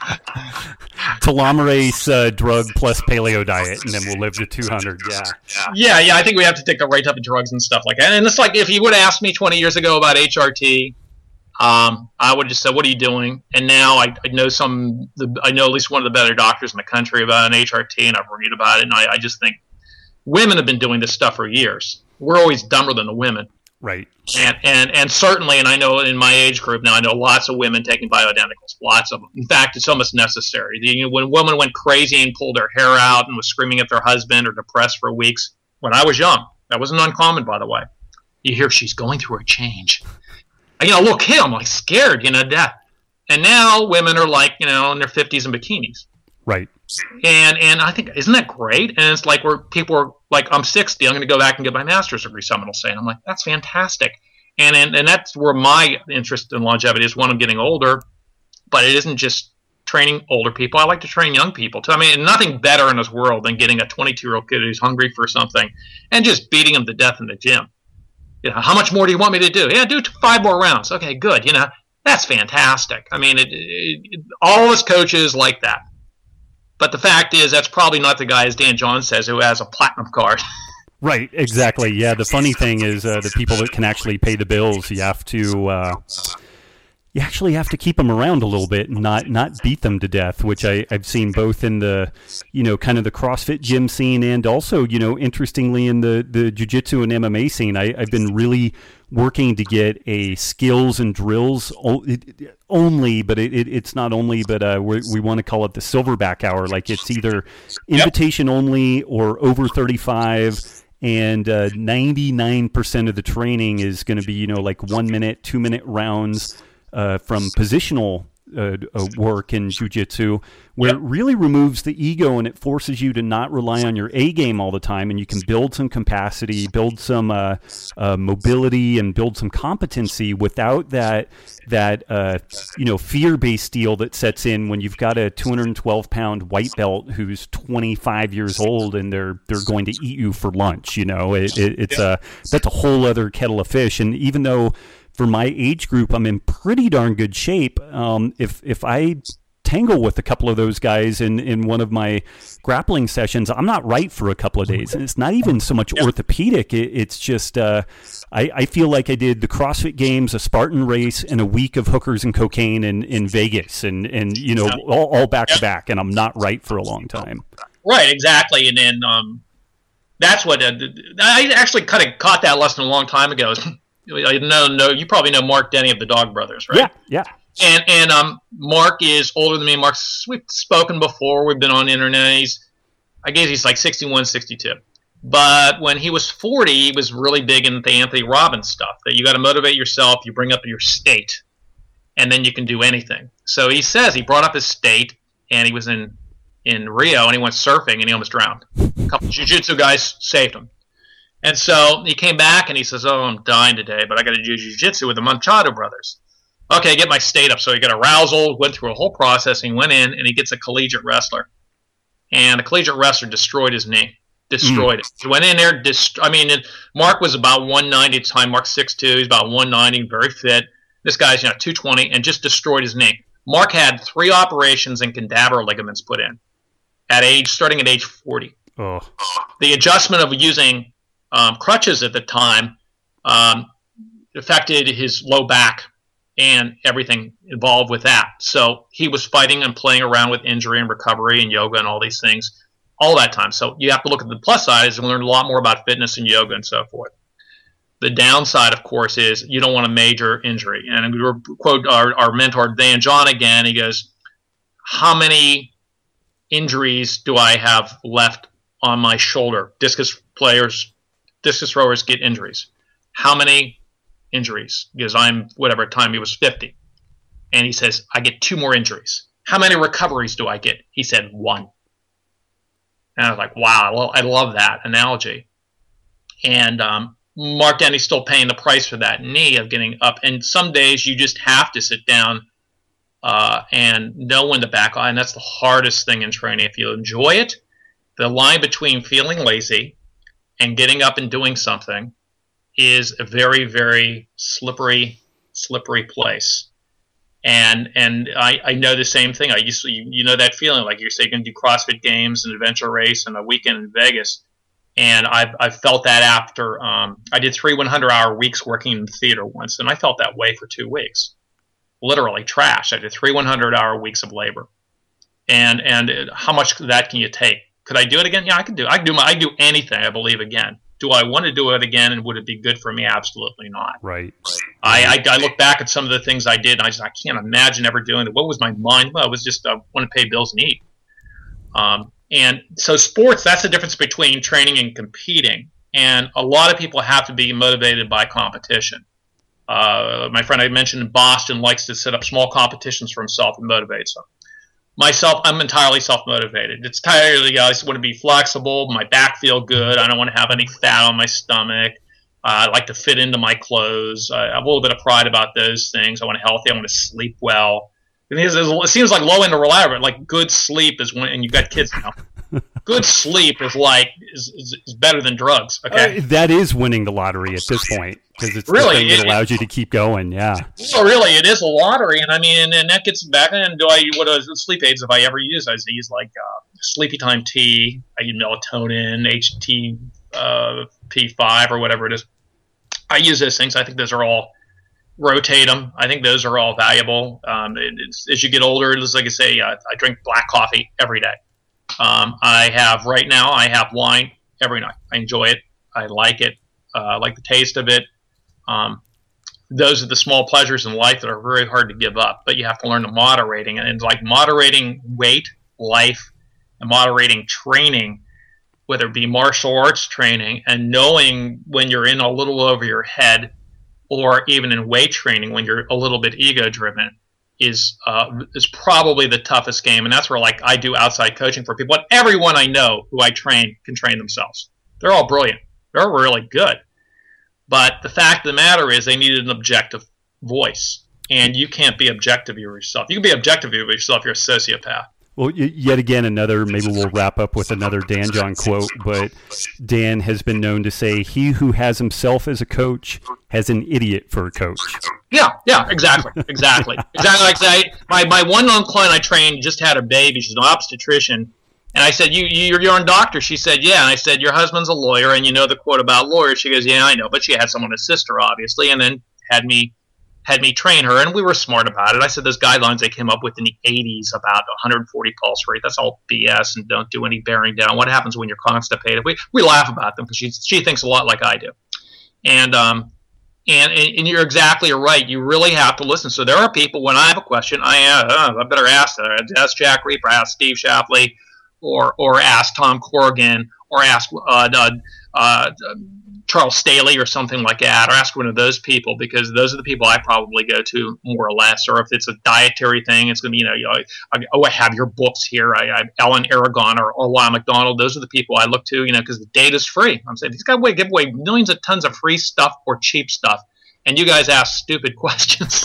S1: Telomerase drug plus paleo diet, and then we'll live to 200.
S2: Yeah. I think we have to take the right type of drugs and stuff like that. And it's like if you would have asked me 20 years ago about HRT, I would just say, "What are you doing?" And now I know I know at least one of the better doctors in the country about an HRT, and I've read about it, and I just think women have been doing this stuff for years. We're always dumber than the women,
S1: Right.
S2: and certainly, and I know in my age group now, I know lots of women taking bioidenticals, lots of them. In fact, it's almost necessary. When a woman went crazy and pulled her hair out and was screaming at their husband or depressed for weeks, when I was young, that wasn't uncommon, by the way. You hear she's going through a change. A little kid, I'm like scared, death. And now women are like, in their 50s in bikinis.
S1: Right.
S2: And I think, isn't that great? And it's like where people are like, I'm 60, I'm going to go back and get my master's degree, someone will say. And I'm like, that's fantastic. And that's where my interest in longevity is. One, I'm getting older, but it isn't just training older people. I like to train young people too. I mean, nothing better in this world than getting a 22-year-old kid who's hungry for something and just beating him to death in the gym. How much more do you want me to do? Yeah, do 5 more rounds. Okay, good. That's fantastic. I mean, all of us coaches like that. But the fact is, that's probably not the guy, as Dan Johns says, who has a platinum card.
S1: Right, exactly. Yeah, the funny thing is the people that can actually pay the bills, you actually have to keep them around a little bit and not beat them to death, which I've seen both in the, kind of the CrossFit gym scene and also, interestingly in the jiu-jitsu and MMA scene. I've been really working to get a skills and drills only, but it's not only, but we want to call it the silverback hour. Like it's either invitation only or over 35. And 99% of the training is going to be, like 1 minute, 2 minute rounds from positional work in jiu-jitsu, where it really removes the ego and it forces you to not rely on your A game all the time, and you can build some capacity, build some mobility, and build some competency without that fear-based deal that sets in when you've got a 212-pound white belt who's 25 years old and they're going to eat you for lunch. That's a whole other kettle of fish. And even though for my age group, I'm in pretty darn good shape. If I tangle with a couple of those guys in one of my grappling sessions, I'm not right for a couple of days. And it's not even so much orthopedic. It's just I feel like I did the CrossFit Games, a Spartan race, and a week of hookers and cocaine in Vegas, and all back to back, and I'm not right for a long time.
S2: Right, exactly. And then that's what I actually kind of caught that lesson a long time ago. You probably know Mark Denny of the Dog Brothers, right?
S1: Yeah.
S2: And Mark is older than me. We've spoken before. We've been on the internet. I guess he's like 61, 62. But when he was 40, he was really big into Anthony Robbins stuff, that you got to motivate yourself. You bring up your state, and then you can do anything. So he says he brought up his state, and he was in Rio, and he went surfing, and he almost drowned. A couple of jiu-jitsu guys saved him. And so he came back and he says, "Oh, I'm dying today, but I got to do jiu-jitsu with the Machado brothers." Okay, get my state up. So he got arousal, went through a whole process, and he went in and he gets a collegiate wrestler. And the collegiate wrestler destroyed his knee. Destroyed it. He went in there. Mark was about 190 at the time. Mark's 6'2". He's about 190, very fit. This guy's 220, and just destroyed his knee. Mark had 3 operations and cadaver ligaments put in starting at age 40.
S1: Oh.
S2: The adjustment of using crutches at the time affected his low back and everything involved with that. So he was fighting and playing around with injury and recovery and yoga and all these things all that time. So you have to look at the plus side is and learn a lot more about fitness and yoga and so forth. The downside, of course, is you don't want a major injury. And we were quote our mentor, Dan John, again. He goes, "How many injuries do I have left on my shoulder? Discus rowers get injuries. How many injuries?" Because I'm, whatever time he was 50. And he says, "I get 2 more injuries." "How many recoveries do I get?" He said, 1. And I was like, wow, I love that analogy. And Mark Denny's still paying the price for that knee of getting up. And some days you just have to sit down and know when to back on. And that's the hardest thing in training. If you enjoy it, the line between feeling lazy and getting up and doing something is a very, very slippery place. And I know the same thing. I used to, that feeling, like you're saying, you're going to do CrossFit Games and adventure race and a weekend in Vegas. And I've felt that after I did 3 100-hour weeks working in the theater once, and I felt that way for 2 weeks. literally trash. I did 3 100-hour weeks of labor. And how much of that can you take? Could I do it again? Yeah, I could do. I do anything, I believe, again. Do I want to do it again, and would it be good for me? Absolutely not.
S1: Right.
S2: I look back at some of the things I did, and I can't imagine ever doing it. What was my mind? Well, it was just want to pay bills and eat. And so sports, that's the difference between training and competing. And a lot of people have to be motivated by competition. My friend I mentioned in Boston likes to set up small competitions for himself and motivates them. Myself, I'm entirely self-motivated. It's entirely, I just want to be flexible, my back feel good, I don't want to have any fat on my stomach, I like to fit into my clothes, I have a little bit of pride about those things, I want to be healthy, I want to sleep well. It seems like low end or reliable, but like good sleep is when, and you've got kids now. Good sleep is better than drugs. Okay,
S1: that is winning the lottery at this point because it's
S2: really
S1: the thing that allows you to keep going. Yeah.
S2: So really, it is a lottery, and I mean, and that gets back. And what are sleep aids if I ever use? I use like Sleepy Time Tea. I use melatonin, HTP5 or whatever it is. I use those things. I think those are all. Rotate them. I think those are all valuable. As you get older, just like I say, I drink black coffee every day. I have wine every night. I enjoy it. I like it. I like the taste of it. Those are the small pleasures in life that are very hard to give up, but you have to learn to moderating. And like moderating weight, life, and moderating training, whether it be martial arts training, and knowing when you're in a little over your head, or even in weight training when you're a little bit ego-driven, is probably the toughest game. And that's where, like, I do outside coaching for people. And everyone I know who I train can train themselves. They're all brilliant. They're really good. But the fact of the matter is they needed an objective voice. And you can't be objective of yourself. You can be objective of yourself. You're a sociopath.
S1: Well, yet again, maybe we'll wrap up with another Dan John quote, but Dan has been known to say, he who has himself as a coach has an idiot for a coach.
S2: Yeah, exactly. Exactly like my one client I trained just had a baby. She's an obstetrician. And I said, you're a doctor? She said, yeah. And I said, your husband's a lawyer, and you know the quote about lawyers. She goes, yeah, I know. But she had someone assist her, obviously, and then had me train her, and we were smart about it. I said those guidelines they came up with in the 80s about 140 pulse rate, that's all BS, and don't do any bearing down. What happens when you're constipated? We laugh about them because she thinks a lot like I do. And you're exactly right. You really have to listen. So there are people, when I have a question, I better ask Jack Reaper, ask Steve Shapley, or ask Tom Corrigan, or ask Charles Staley or something like that, or ask one of those people, because those are the people I probably go to more or less. Or if it's a dietary thing, it's going to be, I have your books here. I have Ellen Aragon or Lyle McDonald. Those are the people I look to, because the data's free. I'm saying these guys give away millions of tons of free stuff or cheap stuff, and you guys ask stupid questions.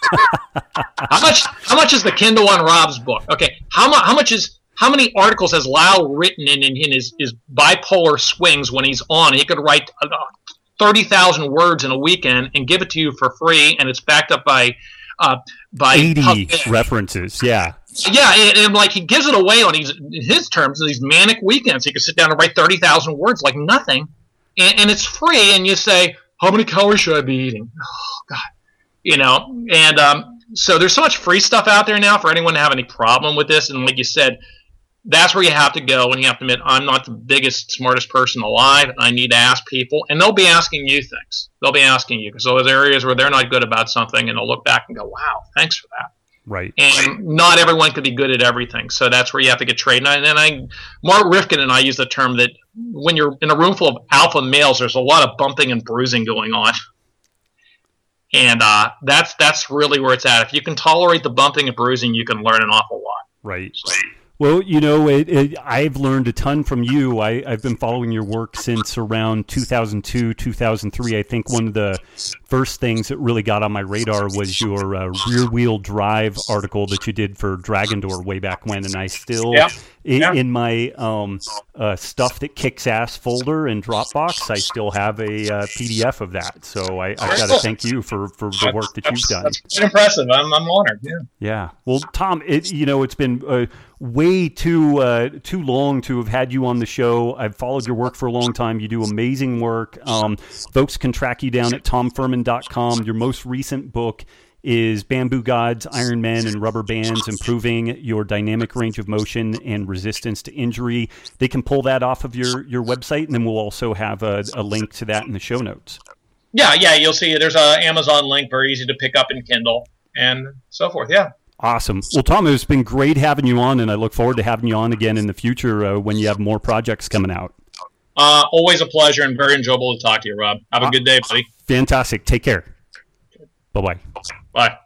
S2: How much is the Kindle on Rob's book? Okay, how many articles has Lyle written in his bipolar swings when he's on? He could write 30,000 words in a weekend and give it to you for free, and it's backed up by
S1: 80 references. Yeah.
S2: Yeah, and like he gives it away on his terms, these manic weekends. He can sit down and write 30,000 words like nothing, and it's free. And you say, how many calories should I be eating? Oh, God. And so there's so much free stuff out there now for anyone to have any problem with this. And like you said, that's where you have to go, and you have to admit, I'm not the biggest, smartest person alive. I need to ask people, and they'll be asking you things. They'll be asking you, because there's areas where they're not good about something, and they'll look back and go, wow, thanks for that.
S1: Right.
S2: And not everyone can be good at everything, so that's where you have to get trained. And Mark Rifkin and I use the term that when you're in a room full of alpha males, there's a lot of bumping and bruising going on. And that's really where it's at. If you can tolerate the bumping and bruising, you can learn an awful lot.
S1: Right. Well, I've learned a ton from you. I've been following your work since around 2002, 2003. I think one of the first things that really got on my radar was your rear-wheel drive article that you did for Dragon Door way back when, and I still, in my Stuff That Kicks Ass folder in Dropbox, I still have a PDF of that. So I've got to thank you for the work that you've done.
S2: That's quite impressive. I'm honored.
S1: Yeah. Well, Tom, it's been way too long to have had you on the show. I've followed your work for a long time. You do amazing work. Folks can track you down at tomfurman.com. Your most recent book is Bamboo Gods, Iron Men, and Rubber Bands Improving Your Dynamic Range of Motion and Resistance to Injury. They can pull that off of your website, and then we'll also have a link to that in the show notes.
S2: Yeah, you'll see there's an Amazon link, very easy to pick up in Kindle and so forth, yeah.
S1: Awesome. Well, Tom, it's been great having you on, and I look forward to having you on again in the future when you have more projects coming out.
S2: Always a pleasure and very enjoyable to talk to you, Rob. Have a good day, buddy.
S1: Fantastic. Take care. Bye-bye.
S2: Bye.